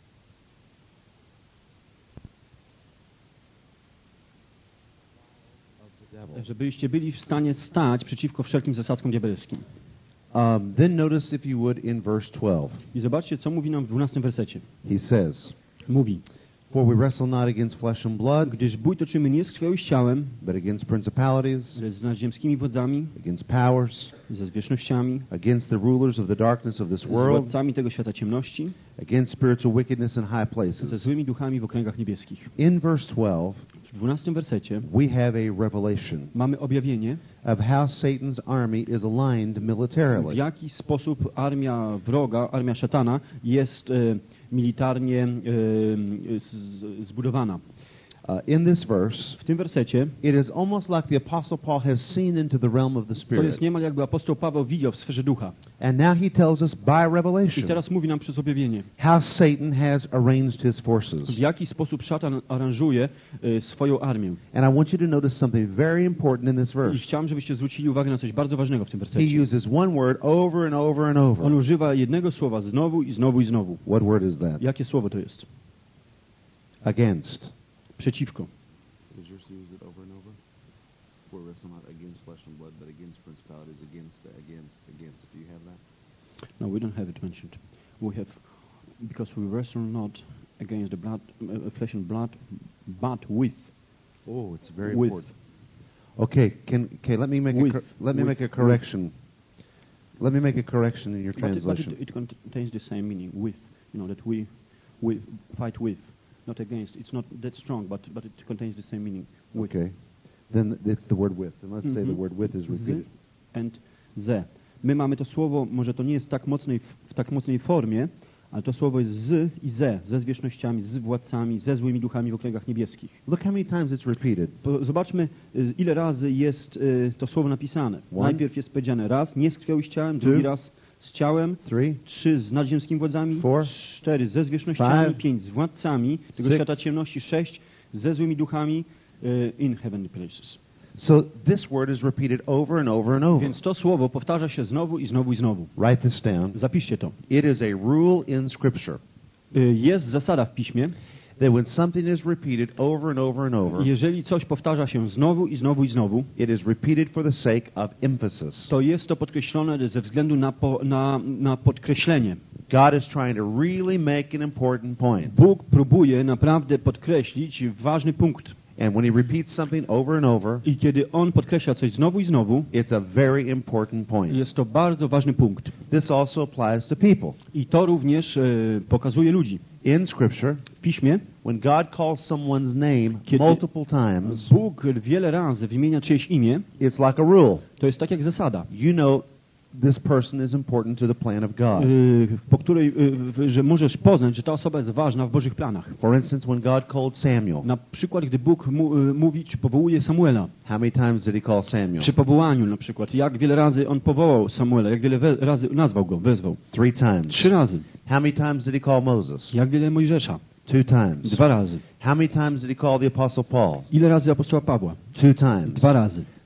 Żebyście byli w stanie stać przeciwko wszelkim zasadzkom diabelskim. Um, then notice, if you would, in verse twelve, I zobaczcie, co mówi nam w dwunastym wersecie. he says, Mówi, For we wrestle not against flesh and blood, gdyż bój toczymy nie z krwią i z ciałem, but against principalities, lecz z nadziemskimi wodzami, against powers, ze zwierzchnościami, against the rulers of the darkness of this z world, władcami tego świata ciemności, against spiritual wickedness in high ze places. złymi duchami w okręgach niebieskich. In verse twelve, W dwunastym wersecie we have a revelation mamy objawienie, of how Satan's army is aligned w militarily. jaki sposób armia wroga, armia szatana jest e, militarnie e, z, zbudowana. Uh, in this verse, W tym wersecie it is almost like the Apostle Paul has seen into the realm of the to jest Spirit. niemal jakby apostoł Paweł widział w sferze ducha. And now he tells us by I revelation teraz mówi nam przez objawienie, how Satan has arranged his forces. w jaki sposób szatan aranżuje e, swoją armię. And I want you to notice something very important in this I verse. chciałem, żebyście zwrócili uwagę na coś bardzo ważnego w tym He wersecie. uses one word over and over and On over. używa jednego słowa znowu i znowu i znowu. What word is that? Jakie słowo to jest? Against. Przeciwko. Does yours use it over and over? For we wrestle not against flesh and blood, but against principalities, against, against, against. Do you have that? No, we don't have it mentioned. We have, because we wrestle not against the blood, uh, flesh and blood, but with. Oh, it's very With. important. Okay, can okay. Let me make With. a cor- let me With. make a correction. Let me make a correction in your But it, but translation. it, it contains the same meaning, with. You know, that we, we fight with, not against. It's not that strong, but, but it contains the same meaning, with. Okay, then it's the word with. And let's say the Mhm. word with is repeated. Z and ze. My mamy to słowo, może to nie jest tak mocnej, w tak mocnej formie, ale to słowo jest z i ze, ze zwierzchnościami, z władcami, ze złymi duchami w okręgach niebieskich. Look how many times it's repeated. Po- Zobaczmy, y, ile razy jest y, to słowo napisane. One. Najpierw jest powiedziane raz, nie z krwią i z ciałem, drugi Two. raz z ciałem, Three, trzy z nadziemskimi władzami, Four. cztery ze zwierzchnościami, Five. pięć z władcami tego Six. świata ciemności, sześć ze złymi duchami y, in heavenly places. So this word is repeated over and over and over. Więc to słowo powtarza się znowu i znowu i znowu. Write this down. Zapiszcie to. It is a rule in Scripture Y, Jest zasada w Piśmie, that when something is repeated over and over and over, jeżeli coś powtarza się znowu i znowu i znowu, it is repeated for the sake of emphasis. to jest to podkreślone ze względu na, po, na, na podkreślenie. God is trying to really make an important point. Bóg próbuje naprawdę podkreślić ważny punkt. And when he repeats something over and over, I kiedy On podkreśla coś znowu i znowu, it's a very important point. jest to bardzo ważny punkt. This also applies to people. I to również e, pokazuje ludzi. In Scripture, W Piśmie when God calls someone's name Kiedy- multiple times, Bóg wiele razy wymienia czyjeś imię, it's like a rule. to jest tak jak zasada, You know this person is important to the plan of God. e, po której, e, że możesz poznać, że ta osoba jest ważna w Bożych planach. For instance, when God called Samuel, Na przykład, gdy Bóg mu, e, mówi, czy powołuje Samuela, how many times did he call Samuel? przy powołaniu na przykład, jak wiele razy On powołał Samuela, jak wiele we, razy nazwał go, wezwał. Three times. Trzy razy. How many times did he call Moses? Jak wiele Mojżesza? Two times. Dwa razy. How many times did he call the Apostle Paul? Ile razy apostoła Pawła? Two times. Dwa razy.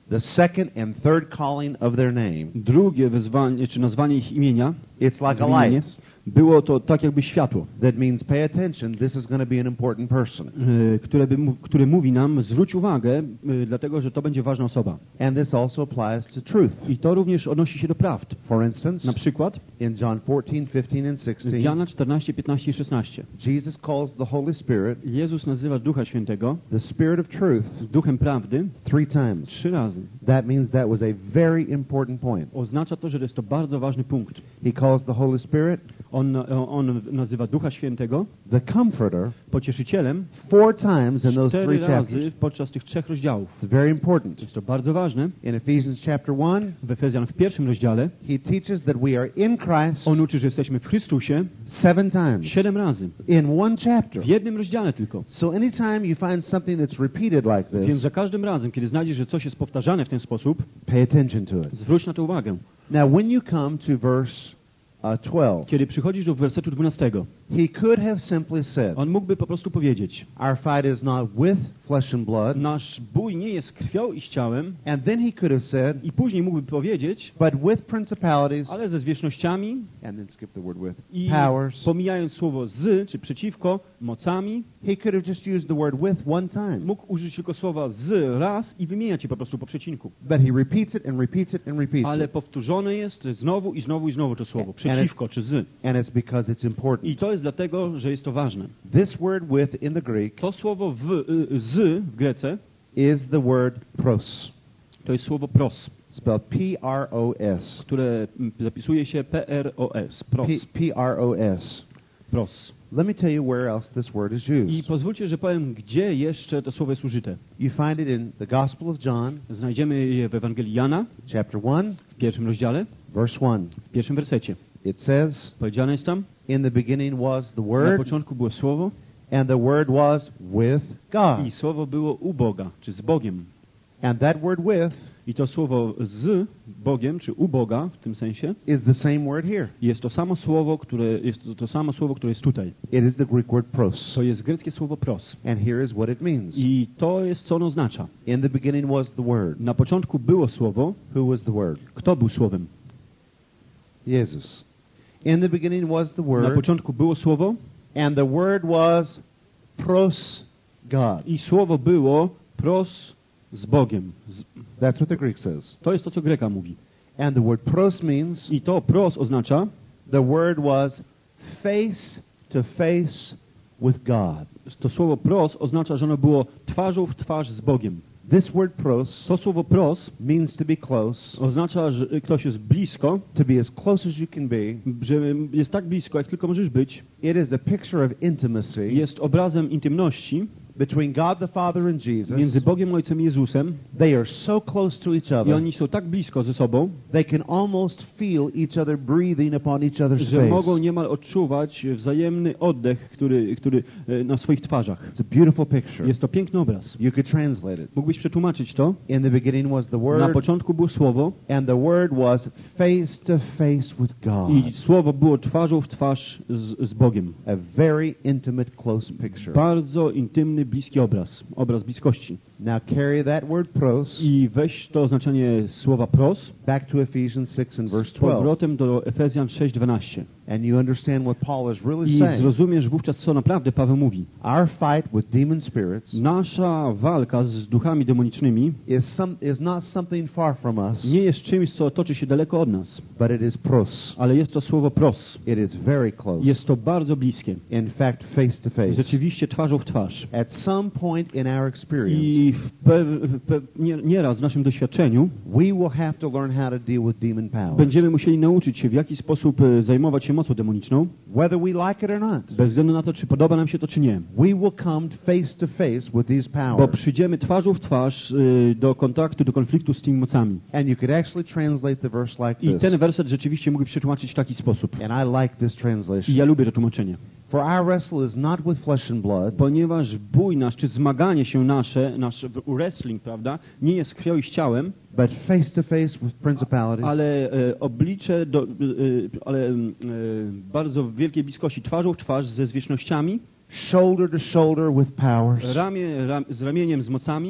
the second and third calling of their name, drugie wezwanie, czy nazwanie ich imienia, it's like a wymienienie, light. było to tak jakby światło, That means pay attention, this is going to be an important person. y, które, by, mu- które mówi nam, zwróć uwagę, y, dlatego, że to będzie ważna osoba. And this also applies to truth. I to również odnosi się do prawd. For instance, Na przykład in John fourteen, fifteen, and sixteen, Jana czternaście, piętnaście i szesnaście. Jesus calls the Holy Spirit Jezus nazywa Ducha Świętego the Spirit of truth Duchem Prawdy three times. trzy razy. That means that was a very important point. Oznacza to, że jest to bardzo ważny punkt. He calls the Holy Spirit On, on nazywa Ducha Świętego the Comforter pocieszycielem four times in those cztery three razy chapters. podczas tych trzech rozdziałów. It's very important. Jest to bardzo ważne. In Ephesians chapter one, W Efezjan w pierwszym rozdziale he teaches that we are in Christ on uczy, że jesteśmy w Chrystusie seven times siedem razy. in one chapter. W jednym rozdziale tylko. So anytime you find something that's repeated like Więc this, za każdym razem, kiedy znajdziesz, że coś jest powtarzane w ten sposób, pay attention to it. zwróć na to uwagę. Now, when you come to verse uh, twelve, Kiedy przychodzisz do wersetu dwunastego, he could have simply said, on mógłby po prostu powiedzieć: our fight is not with flesh and blood, nasz bój nie jest krwią i z ciałem, and then he could have said, i później mógłby powiedzieć, but with principalities, ale ze zwierzchnościami and then skip the word with, i powers. pomijając słowo z, czy przeciwko, mocami, He could have just used the word with one time, mógł użyć tylko słowa z raz i wymieniać je po prostu po przecinku. but he repeats it and repeats it and repeats Ale it, powtórzone jest znowu i znowu i znowu to słowo, przeciwko czy z. and it's because it's important. I to jest dlatego, że jest to ważne. This word with in the Greek To słowo w, y, z w Grece is the word pros, to jest słowo pros, spelled P R O S. które mm, zapisuje się P R O S. Pros. P- P R O S. Pros. Let me tell you where else this word is I used. pozwólcie, że powiem, gdzie jeszcze to słowo jest użyte. You find it in the Gospel of John, Znajdziemy je w Ewangelii Jana, chapter one, w pierwszym rozdziale, verse one. w pierwszym wersecie. It says, Powiedziane jest tam, in the beginning was the na Word, początku było słowo and the Word was with God. i słowo było u Boga, czy z Bogiem. And that word with I to słowo z Bogiem, czy u Boga w tym sensie, is the same word here. jest to samo słowo, które jest to, to samo słowo, które jest tutaj. It is the Greek word pros. To jest greckie słowo pros. And here is what it means. I to jest, co ono oznacza. In the beginning was the Word. Na początku było słowo. Who was the Word? Kto był słowem? Jesus. In the beginning was the Na Word, początku było słowo and the Word was pros God. i słowo było pros z Bogiem. Z, That's what the Greek says. to jest to, co Greka mówi. And the word pros means I to pros oznacza, the Word was face to face with God. to słowo pros oznacza, że ono było twarzą w twarz z Bogiem. This word pros To słowo pros means to be close, oznacza, że ktoś jest blisko, to be as close as you can be. że jest tak blisko, jak tylko możesz być. It is a picture of intimacy Jest obrazem intymności between God the Father and Jesus. między Bogiem Ojcem i Jezusem They are so close to each i other, oni są tak blisko ze sobą, they can almost feel each other breathing upon each other's że mogą face. niemal odczuwać wzajemny oddech, który, który e, na swoich twarzach. It's a beautiful picture. Jest to piękny obraz. You could translate it. Mógłbyś przetłumaczyć to? In the beginning was the Na Word, początku było słowo and the Word was face to face with God. i słowo było twarzą w twarz z, z Bogiem. A very intimate, close picture. Bardzo intymny, bliski obraz. Obraz bliskości. Now carry that word pros I weź to oznaczenie słowa pros back to Ephesians six and verse z twelve, powrotem do Efezjan sześć dwanaście. and you understand what Paul is really I saying. zrozumiesz wówczas, co naprawdę Paweł mówi. Our fight with demon spirits Nasza walka z duchami demonicznymi is some is not something far from us, nie jest czymś, co toczy się daleko od nas, but it is pros. ale jest to słowo pros. It is very close. Jest to bardzo bliskie. In fact, face to face. Rzeczywiście twarzą w twarz. At some point in our experience, I w pe, w pe, nie, nieraz w naszym doświadczeniu we will have to learn how to deal with demon power, będziemy musieli nauczyć się, w jaki sposób e, zajmować się mocą demoniczną, whether we like it or not. bez względu na to, czy podoba nam się to, czy nie. We will come face to face with these Bo powers. przyjdziemy twarzą w twarz e, do kontaktu, do konfliktu z tymi mocami. And you could actually translate the verse like I this. ten werset rzeczywiście mógłby przetłumaczyć w taki sposób. And I like this I translation. ja lubię to tłumaczenie. For our wrestle is not with flesh and blood, Ponieważ bój nasz, czy zmaganie się nasze, nasz wrestling, prawda, nie jest krwią i z ciałem, but face to face with principalities, ale e, oblicze, do, e, ale e, bardzo w wielkiej bliskości, twarzą w twarz ze zwierzchnościami, shoulder to shoulder with powers, ramię ram, z ramieniem z mocami,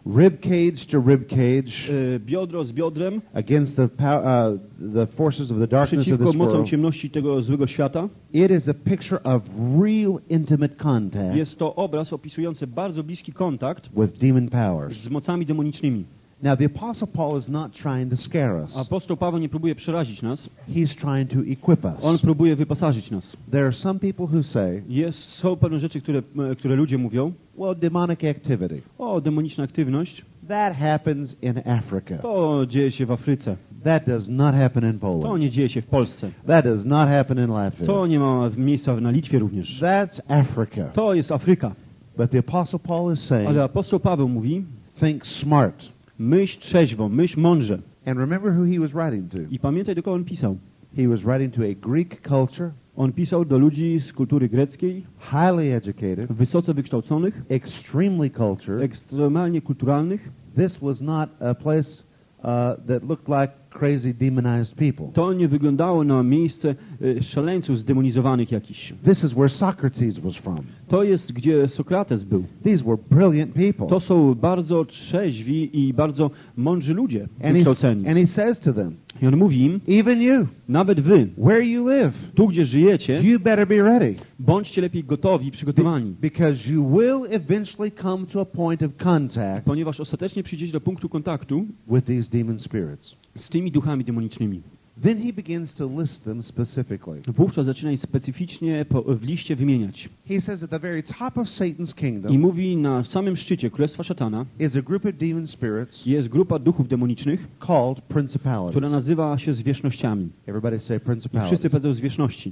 rib cage to rib cage, e, biodro z biodrem, against the pow- uh, the forces of the darkness of przeciwko this mocom world. ciemności tego złego świata. It is a picture of real intimate contact Jest to obraz opisujący bardzo bliski kontakt with demon powers. z mocami demonicznymi. Now, the Apostle Paul is not trying to scare us. Apostoł Paweł nie próbuje przerazić nas, He's trying to equip us. on próbuje wyposażyć nas. There are some people who say, Jest, są pewne rzeczy, które, e, które ludzie mówią, well, demonic activity, o, demoniczna aktywność, that happens in Africa. to dzieje się w Afryce, That does not happen in to Poland. nie dzieje się w Polsce, That does not happen in Latvia. to nie ma miejsca na Litwie również. That's Africa. To jest Afryka. But the Apostle Paul is saying, Ale apostoł Paweł mówi, think smart. myśl trzeźwo, myśl mądrze. And remember who he was writing to. I pamiętaj, do kogo on pisał. He was writing to a Greek culture, On pisał do ludzi z kultury greckiej, highly educated, wysoce wykształconych, extremely cultured. ekstremalnie kulturalnych. This was not a place uh, that looked like crazy demonized people. To nie wyglądało na miejsce e, szaleńców zdemonizowanych jakichś. This is where Socrates was from. To jest, gdzie Sokrates był. These were brilliant people. To są bardzo trzeźwi i bardzo mądrzy ludzie, And he, wykształceni. and he says to them, I on mówi im, even you, nawet wy, where you live, tu gdzie żyjecie, you better be ready. bądźcie lepiej gotowi, przygotowani. Because you will eventually come to a point of contact Ponieważ ostatecznie przyjdziecie do punktu kontaktu with these demon spirits. z tymi duchami demonicznymi. Then he begins to list them specifically. Wówczas zaczyna je specyficznie po, w liście wymieniać. He says at the very top of Satan's I kingdom mówi, na samym szczycie Królestwa Szatana is a group of demon spirits jest grupa duchów demonicznych, called principalities. która nazywa się zwierzchnościami. Everybody say I principalities. wszyscy powiedzą zwierzchności.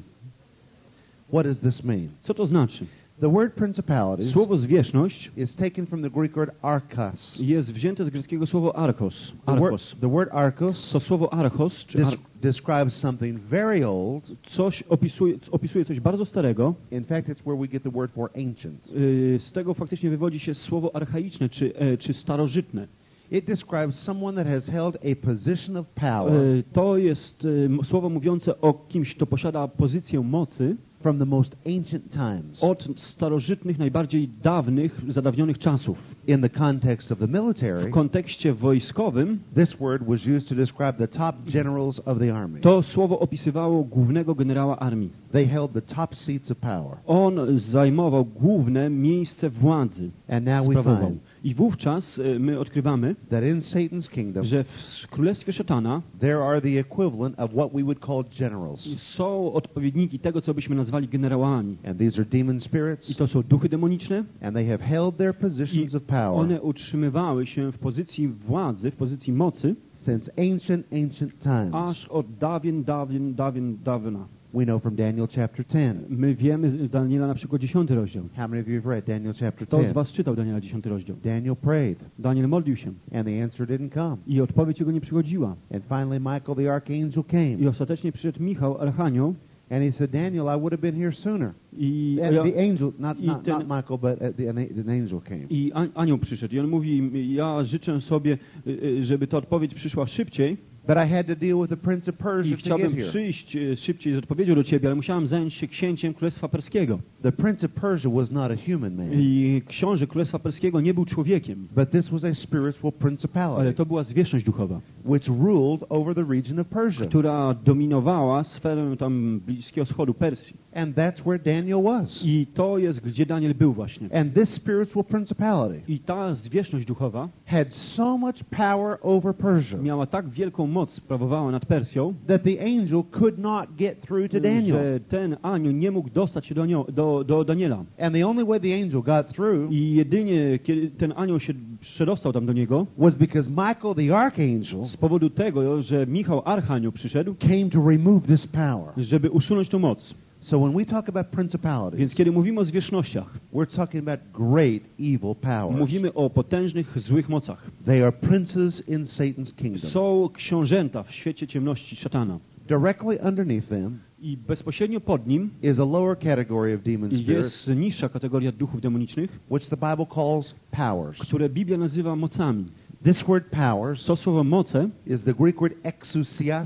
What does this mean? Co to znaczy? The word principalities Słowo zwierzchność is taken from the Greek word archos. jest wzięte z greckiego słowa arkos. The word, Arkos. the word archos To słowo archos, czy des- ar describes something very old. coś opisuje, opisuje coś bardzo starego. In fact, it's where we get the word for ancient. Yy, Z tego faktycznie wywodzi się słowo archaiczne, czy, e, czy starożytne. It describes someone that has held a position of power Yy, To jest yy, m- słowo mówiące o kimś, kto posiada pozycję mocy from the most ancient times. od starożytnych, najbardziej dawnych, zadawnionych czasów. In the context of the military, W kontekście wojskowym this word was used to describe the top generals of the army. to słowo opisywało głównego generała armii. They held the top seats of power. On zajmował główne miejsce władzy. And now we Sprawował. find I wówczas e, my odkrywamy, that in Satan's kingdom, że w królestwie szatana there are the equivalent of what we would call generals. są odpowiedniki tego, co byśmy nazwali generałami. And these are demon spirits, I to są duchy demoniczne. and they have held their positions of power One utrzymywały się w pozycji władzy, w pozycji mocy, since ancient, ancient times. aż od dawien, dawien, dawien, dawna. We know from Daniel chapter ten. My wiemy z Daniela na przykład dziesiąty rozdział. How many of you have read Daniel chapter Kto z ten? was czytał Daniela dziesiąty rozdział? Daniel prayed, Daniel modlił się and the answer didn't come. i odpowiedź jego nie przychodziła. And finally Michael the archangel came, I ostatecznie przyszedł Michał, archanioł, and he said, Daniel, I would have been here sooner. i, And ja, the angel, not, I not, ten- not Michael, but uh, the, an angel came. i an- anioł przyszedł. I on mówi, ja życzę sobie, y, y, żeby ta odpowiedź przyszła szybciej But I had to deal with the prince of i Persia to get chciałbym here. przyjść y, szybciej z odpowiedzią do ciebie, ale musiałem zająć się księciem Królestwa Perskiego. The prince of Persia was not a human man, I książę Królestwa Perskiego nie był człowiekiem, but this was a spiritual ale principality to była zwierzchność duchowa, which ruled over the region of Persia. która dominowała sferę tam Bliskiego Wschodu, Persji. And that's where Daniel was. I to jest, gdzie Daniel był właśnie. And this spiritual principality I ta zwierzchność duchowa had so much power over Persia miała tak wielką moc, sprawowała nad Persją, that the angel could not get through to Daniel. że ten anioł nie mógł dostać się do, anioł, do, do Daniela. And the only way the angel got through I jedynie, kiedy ten anioł się przedostał tam do niego, was because Michael the archangel z powodu tego, że Michał Archanioł przyszedł, came to remove this power. żeby usunąć tą moc. So when we talk about principalities, Więc kiedy mówimy o zwierzchnościach, we're talking about great evil powers. mówimy o potężnych, złych mocach. They are princes in Satan's kingdom. Są książęta w świecie ciemności szatana. Directly underneath them I bezpośrednio pod nim is a lower category of demon spirits, jest niższa kategoria duchów demonicznych, which the Bible calls powers. które Biblia nazywa mocami. This word powers To słowo moce is the Greek word exousias,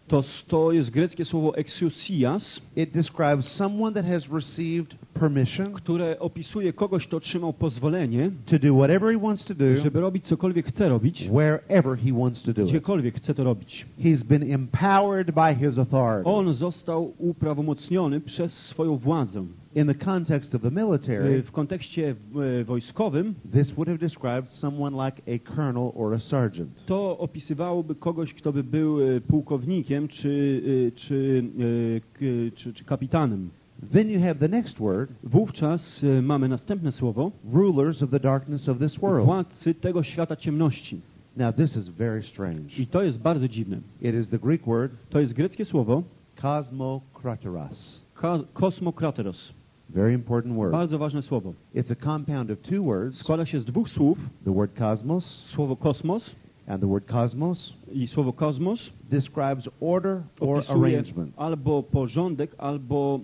to, to jest greckie słowo exousias, It describes someone that has received permission które opisuje kogoś, kto otrzymał pozwolenie, to do whatever he wants to do, żeby robić cokolwiek chce robić, wherever he wants to do it. gdziekolwiek chce to robić. He's been empowered by his authority. On został uprawomocniony przez swoją władzę. In the context of the military, W kontekście e, wojskowym this would have described someone like a colonel or a sergeant. to opisywałoby kogoś, kto by był e, pułkownikiem czy, e, czy, e, k, czy, czy kapitanem. Then you have the next word, Wówczas e, mamy następne słowo, rulers of the darkness of this world. władcy tego świata ciemności. Now this is very strange. I to jest bardzo dziwne. It is the Greek word To jest greckie słowo kosmokrateros. ka- kosmokrateros. Very important word. Bardzo ważne słowo. It's a compound of two words, Składa się z dwóch słów, the word cosmos słowo kosmos and the word cosmos i słowo kosmos describes order or opisuje arrangement. albo porządek, albo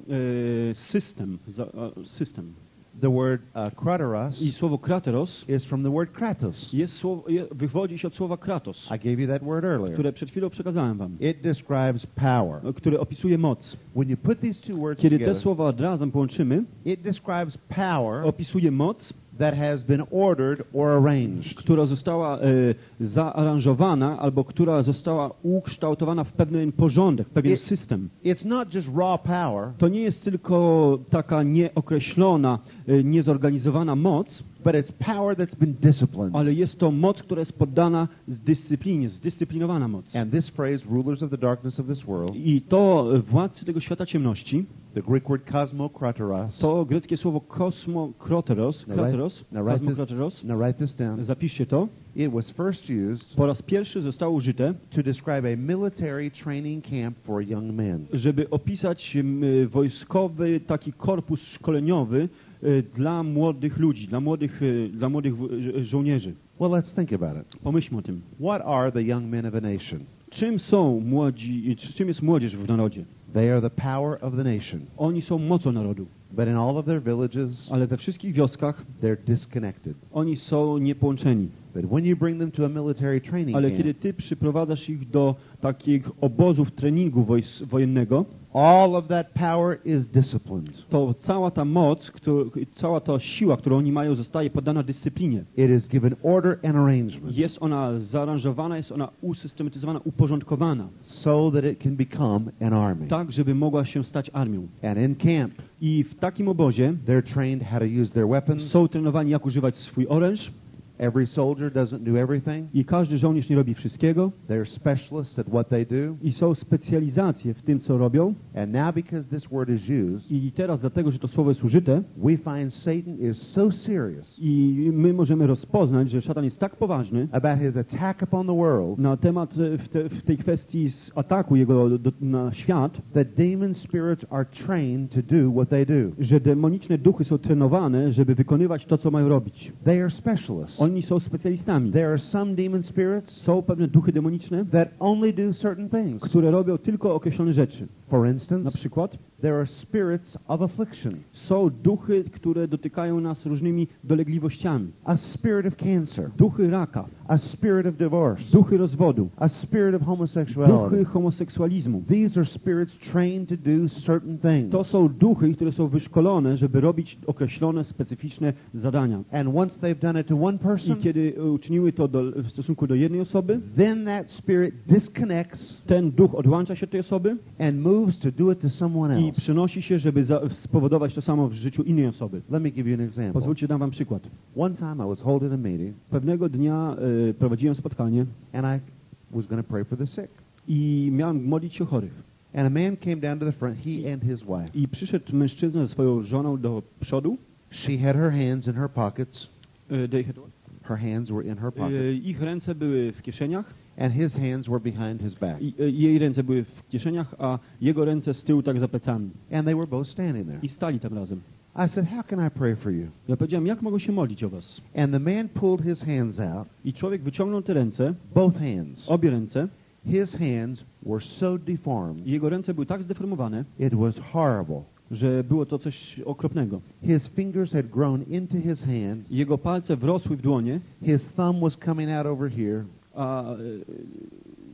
e, system, za, e, system. The word uh, krateros I słowo krateros is from the word kratos. jest słowo, je, wywodzi się od słowa kratos, I gave you that word earlier. które przed chwilą przekazałem wam, It describes power. które opisuje moc. When you put these two words Kiedy te together, słowa razem połączymy, it describes power opisuje moc, that has been ordered or arranged. która została e, zaaranżowana albo która została ukształtowana w pewien porządek, w pewien It- system. It's not just raw power, To nie jest tylko taka nieokreślona, e, niezorganizowana moc, but it's power that's been disciplined. ale jest to moc, która jest poddana dyscyplinie, zdyscyplinowana moc. And this phrase, rulers of the darkness of this world, I to e, władcy tego świata ciemności, the Greek word kosmokrateros. to greckie słowo kosmokroteros, Now write- krateros, now write this- kosmokroteros, Now write this down. zapiszcie to, It was first used po raz pierwszy zostało użyte, to describe a military training camp for young men. żeby opisać m, wojskowy taki korpus szkoleniowy e, dla młodych ludzi, dla młodych, e, dla młodych w- żo- żołnierzy. Well, let's think about it. Pomyślmy o tym. What are the young men of a nation? Czym są młodzi, czy czym jest młodzież w narodzie? They are the power of the nation. Oni są mocą narodu, But in all of their villages, ale we wszystkich wioskach they're disconnected. oni są niepołączeni. But when you bring them to a military training Ale camp, kiedy ty przyprowadzasz ich do takich obozów treningu wojs- wojennego, all of that power is disciplined. to cała ta moc, którą, cała ta siła, którą oni mają, zostaje poddana dyscyplinie. It is given order and arrangement Jest ona zaaranżowana, jest ona usystematyzowana, uporządkowana, so that it can become an army. tak, żeby mogła się stać armią. And in camp, I w takim obozie they're trained how to use their weapons. są trenowani, jak używać swój oręż, Every soldier doesn't do everything. i każdy żołnierz nie robi wszystkiego, They're specialists at what they do. i są specjalizacje w tym, co robią. And now because this word is used, I teraz dlatego, że to słowo jest użyte, we find Satan is so serious i my możemy rozpoznać, że szatan jest tak poważny about his attack upon the world na temat e, w, te, w tej kwestii z ataku jego do, na świat, that demon spirits are trained to do what they do. że demoniczne duchy są trenowane, żeby wykonywać to, co mają robić. They are specialists. Oni są specjalistami. There are some demon spirits Są pewne duchy demoniczne, that only do certain things. które robią tylko określone rzeczy. For instance, Na przykład there are spirits of affliction, są duchy, które dotykają nas różnymi dolegliwościami. a spirit of cancer, Duchy raka, a spirit of divorce, duchy rozwodu, a spirit of homosexuality. duchy homoseksualizmu. These are spirits trained to do certain things. To są duchy, które są wyszkolone, żeby robić określone, specyficzne zadania. And once they've done it to one I person, kiedy uczyniły to do, w stosunku do jednej osoby, then that spirit disconnects ten duch odłącza się od tej osoby and moves to do it to someone i else. przenosi się, żeby za, spowodować to samo w życiu innej osoby. Let me give you an example. Pozwólcie, dam wam przykład. One time I was holding a meeting Pewnego dnia e, prowadziłem spotkanie and I was going to pray for the sick. i miałem modlić się o chorych. And a man came down to the front, he and his wife. I przyszedł mężczyzna ze swoją żoną do przodu. She had her hands in her pockets. E, they had- Her hands were in her e, pockets. ich ręce były w kieszeniach And his hands were behind his back. i e, jej ręce były w kieszeniach, a jego ręce z tyłu tak za plecami. And they were both standing there. I stali tam razem. I said, how can I pray for you? Ja powiedziałem, jak mogę się modlić o was? And the man pulled his hands out, I człowiek wyciągnął te ręce, both hands. obie ręce, His hands were so deformed, i jego ręce były tak zdeformowane, it was horrible. że było to coś okropnego. His fingers had grown into his hand. Jego palce wrosły w dłonie, His thumb was coming out over here. a e,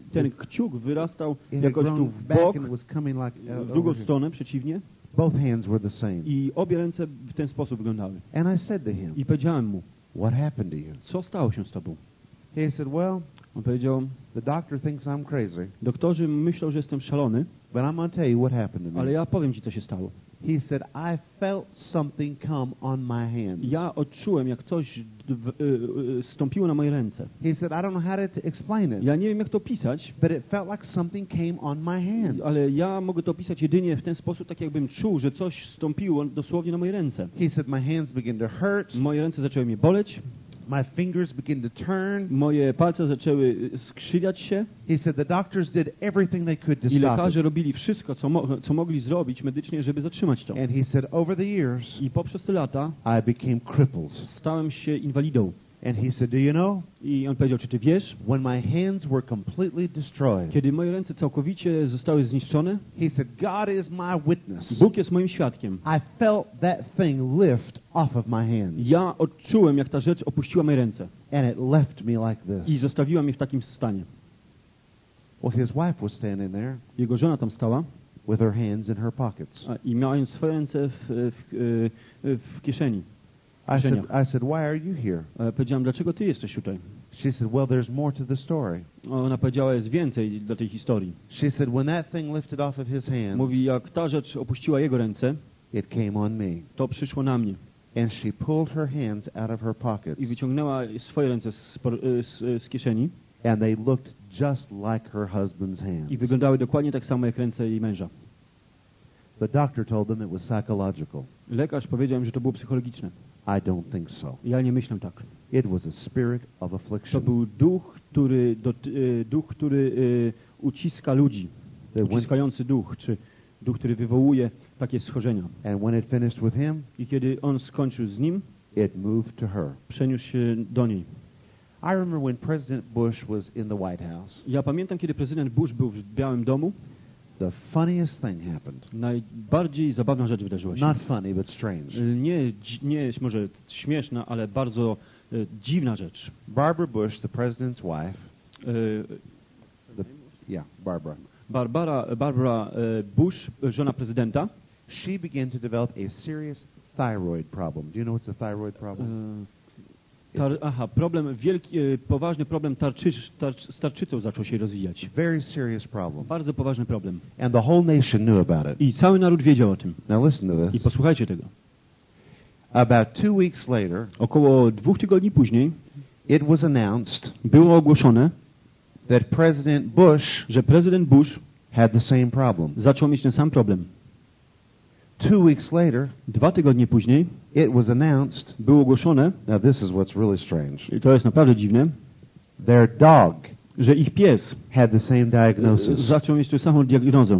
ten kciuk wyrastał It had jakoś tu grown w back bok, and it was coming like uh, w drugą over here. stronę, przeciwnie. Both hands were the same. I obie ręce w ten sposób wyglądały. And I said to him, I powiedziałem mu, what happened to you? co stało się z tobą? He said, well, On powiedział, the doctor thinks I'm crazy, doktorzy myślą, że jestem szalony, but I'm going to tell you what happened to ale me. ja powiem ci, co się stało. He said, I felt something come on my hand. Ja odczułem, jak coś w, y, y, stąpiło na moje ręce. He said, I don't know how to t- explain it, Ja nie wiem, jak to pisać, but it felt like something came on my hand. ale ja mogę to opisać jedynie w ten sposób, tak jakbym czuł, że coś stąpiło dosłownie na moje ręce. He said, my hands began to hurt, Moje ręce zaczęły mnie boleć, my fingers began to turn. moje palce zaczęły skrzywiać się He said, the doctors did everything they could to i stop lekarze it. robili wszystko, co, mo co mogli zrobić medycznie, żeby zatrzymać to. And he said, over the years, I poprzez te lata I became crippled. stałem się inwalidą. And he said, do you know, I on powiedział, czy ty wiesz, when my hands were completely destroyed, kiedy moje ręce całkowicie zostały zniszczone, he said, God is my witness. Bóg jest moim świadkiem. I felt that thing lift off of my hands, Ja odczułem, jak ta rzecz opuściła moje ręce and it left me like this. i zostawiła mnie w takim stanie. Well, his wife was standing there Jego żona tam stała with her hands in her pockets. a, i mając swoje ręce w, w, w kieszeni. I said, Żeniach. I said, why are you here? E, Powiedziałem, dlaczego ty jesteś tutaj? She said, well, there's more to the story. Ona powiedziała, jest więcej do tej historii. She said, when that thing lifted off of his hand, Mówi, jak ta rzecz opuściła jego ręce, it came on me. to przyszło na mnie. And she pulled her hands out of her pockets, I wyciągnęła swoje ręce z, por- z, z kieszeni and they looked just like her husband's hands. i wyglądały dokładnie tak samo jak ręce jej męża. The doctor told them it was psychological. Lekarz powiedział im, że to było psychologiczne. I don't think so. Ja nie myślę tak. It was a spirit of To affliction był duch, który, dot, y, duch, który y, uciska ludzi. that went, Uciskający duch, czy duch, który wywołuje takie schorzenia. and when it finished with him, I kiedy on skończył z nim, it moved to her. przeniósł się do niej. I remember when President Bush was in the White House, Ja pamiętam, kiedy prezydent Bush był w Białym Domu, the funniest thing happened. najbardziej zabawna rzecz wydarzyła się. Not funny, but strange. Y, Nie, dzi- nie może śmieszna, ale bardzo y, dziwna rzecz. Barbara Bush, the president's wife, Y, the, yeah, Barbara, Barbara, Barbara y, Bush, y, żona prezydenta, she began to develop a serious thyroid problem. Do you know what's a thyroid problem? y, tar, aha, problem wielki, y, poważny problem tarczysz, tarcz, z tarczycą zaczął się rozwijać. Very serious problem. Bardzo poważny problem. And the whole nation knew about it. I cały naród wiedział o tym. Now listen to I this. posłuchajcie tego. About two weeks later, Około dwóch tygodni później it was announced było ogłoszone, that President Bush że prezydent Bush had the same problem. zaczął mieć ten sam problem. Two weeks later, Dwa tygodnie później it was announced, było ogłoszone, now this is what's really strange, i to jest naprawdę dziwne, their dog że ich pies had the same diagnosis. zaczął mieć tę samą diagnozę.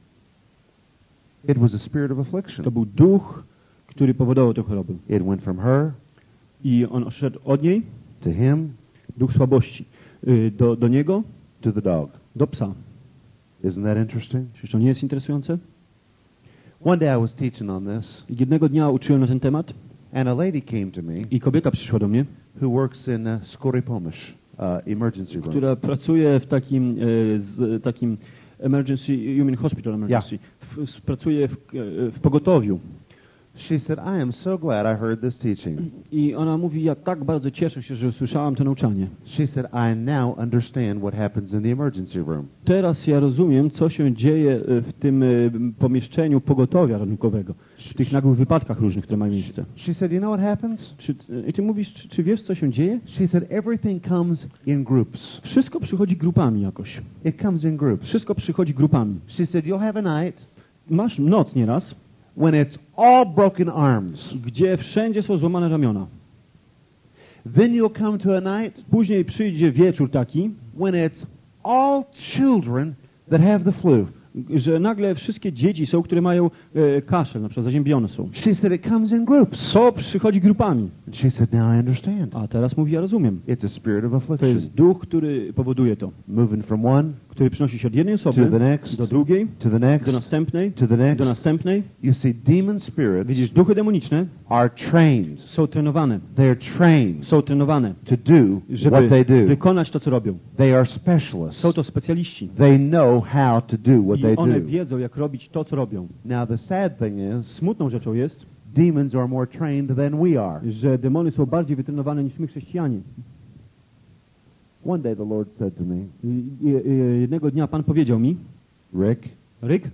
It was a spirit of affliction. To był duch, który powodował tę chorobę. It went from her I on szedł od niej, to him duch słabości, y, do, do niego, to the dog. do psa. Isn't that interesting? Czyż to nie jest interesujące? One day I was teaching on this, I jednego dnia uczyłem na ten temat and a lady came to me i kobieta przyszła do mnie, who works in uh, Skory Pomyśl, uh, emergency room. która pracuje w takim, e, z, takim emergency, you mean hospital emergency, w, s- pracuje w, e, w pogotowiu. She said, I am so glad I heard this teaching. I ona mówi, ja tak bardzo cieszę się, że usłyszałam to nauczanie. She said, I now understand what happens in the emergency room. Teraz ja rozumiem, co się dzieje e, w tym e, pomieszczeniu pogotowia ratunkowego, w tych nagłych wypadkach różnych, które mają miejsce. She said, you know what happens? Czy, I ty mówisz, czy, czy wiesz, co się dzieje? She said, everything comes in groups. Wszystko przychodzi grupami jakoś. It comes in groups. Wszystko przychodzi grupami. She said, you'll have a night Masz noc nieraz, when it's all broken arms. gdzie wszędzie są złamane ramiona. Then you'll come to a night Później przyjdzie wieczór taki, when it's all children that have the flu. że nagle wszystkie dzieci są, które mają e, kaszel, na przykład zaziębione są. She said, it comes in groups. To przychodzi grupami. And she said, now I understand. A teraz mówi, ja rozumiem. It's a spirit of To affliction. jest duch, który powoduje to. Moving from one Który przynosi się od jednej to osoby the next, do drugiej, to the next, do następnej, to the next. do następnej. You see, demon spirits Widzisz, duchy demoniczne are trained. są trenowane. They're trained Są trenowane, to do what they żeby do. wykonać to, co robią. They are specialists. Są to specjaliści. They know how to do what I they one do. wiedzą, jak robić to, co robią. Now, the sad thing is, Smutną rzeczą jest, demons are more trained than we are. że demony są bardziej wytrenowane niż my, chrześcijanie. One day the Lord said to me, I- i- i- Jednego dnia Pan powiedział mi, Rick, Ryk,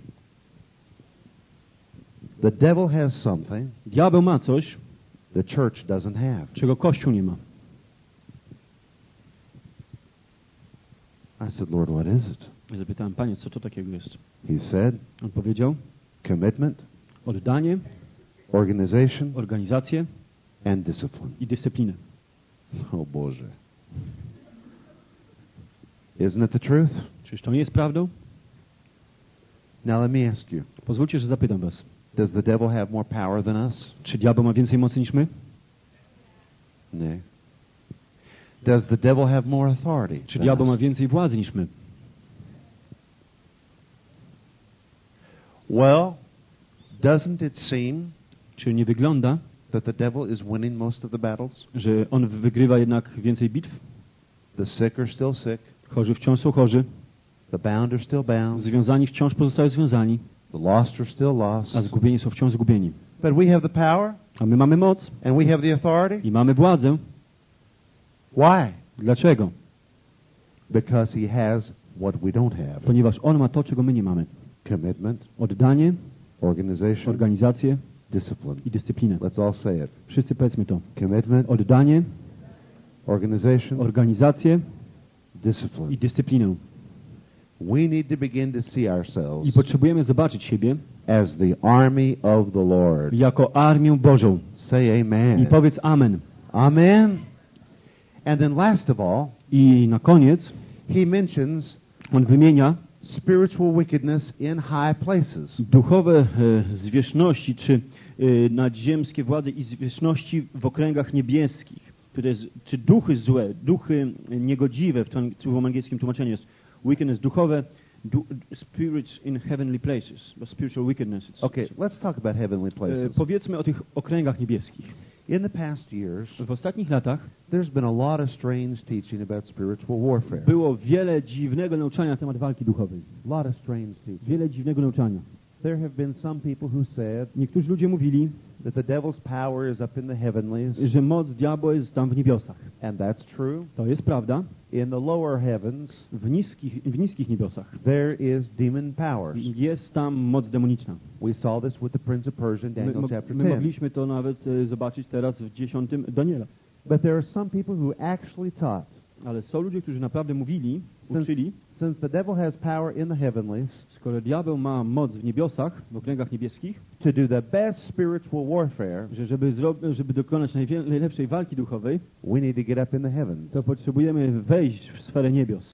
the devil has something diabeł ma coś, the church doesn't have. czego Kościół nie ma. I said, Lord, what is it? I zapytałem, Panie, co to takiego jest? He said, On powiedział, commitment, oddanie, organization, organizację and discipline. i dyscyplinę. Oh, Boże. Isn't it the truth? Czyż to nie jest prawdą? Now let me ask you, Pozwólcie, że zapytam was. does the devil have more power than us? Czy diabeł ma więcej mocy niż my? No. Does the devil have more authority? Czy than diabeł us? ma więcej władzy niż my? Well, doesn't it seem Czy nie wygląda, that the devil is winning most of the battles? że on wygrywa jednak więcej bitw? The sick are still sick. Chorzy wciąż są chorzy, The bound are still bound. związani wciąż pozostają związani, The lost are still lost. a zgubieni są wciąż zgubieni. But we have the power A my mamy moc and we have the authority. i mamy władzę. Why? Dlaczego? Because he has what we don't have. Ponieważ on ma to, czego my nie mamy. Commitment, Oddanie, organization, organizację discipline. i dyscyplinę. Let's all say it. Wszyscy powiedzmy to. Commitment, Oddanie, organization, organizację discipline. i dyscyplinę. We need to begin to see ourselves I potrzebujemy zobaczyć siebie as the army of the Lord. jako armię Bożą. Say amen. I powiedz amen. Amen. And then last of all, I na koniec he mentions on wymienia spiritual wickedness in high places. duchowe e, zwierzchności, czy e, nadziemskie władze i zwierzchności w okręgach niebieskich. To jest, czy duchy złe, duchy niegodziwe, w tym w angielskim tłumaczeniu jest wickedness, duchowe, du, spirits in heavenly places, bo spiritual wickedness. It's, Okay, let's talk about heavenly e, places. powiedzmy o tych okręgach niebieskich. In the past years, W ostatnich latach there's been a lot of strange teaching about spiritual warfare. było wiele dziwnego nauczania na temat walki duchowej. A lot of strange teaching. Wiele dziwnego nauczania. There have been some people who said Niektórzy ludzie mówili, that the devil's power is up in the heavenlies, że moc diabła jest tam w niebiosach. and that's true. To jest prawda. In the lower heavens, W niskich, w niskich niebiosach there is demon powers. jest tam moc demoniczna. We saw this with the Prince of Persia in My, Daniel mo- chapter my ten. mogliśmy to nawet e, zobaczyć teraz w dziesiątym Daniela. But there are some people who actually taught, Ale są ludzie, którzy naprawdę mówili, Since- uczyli, since the devil has power in the heavenlies skoro diabeł ma moc w niebiosach, w okręgach niebieskich, to do the best spiritual warfare, że żeby, zro- żeby dokonać najwie- najlepszej walki duchowej, we need to get up in the heavens. to potrzebujemy wejść w sferę niebios.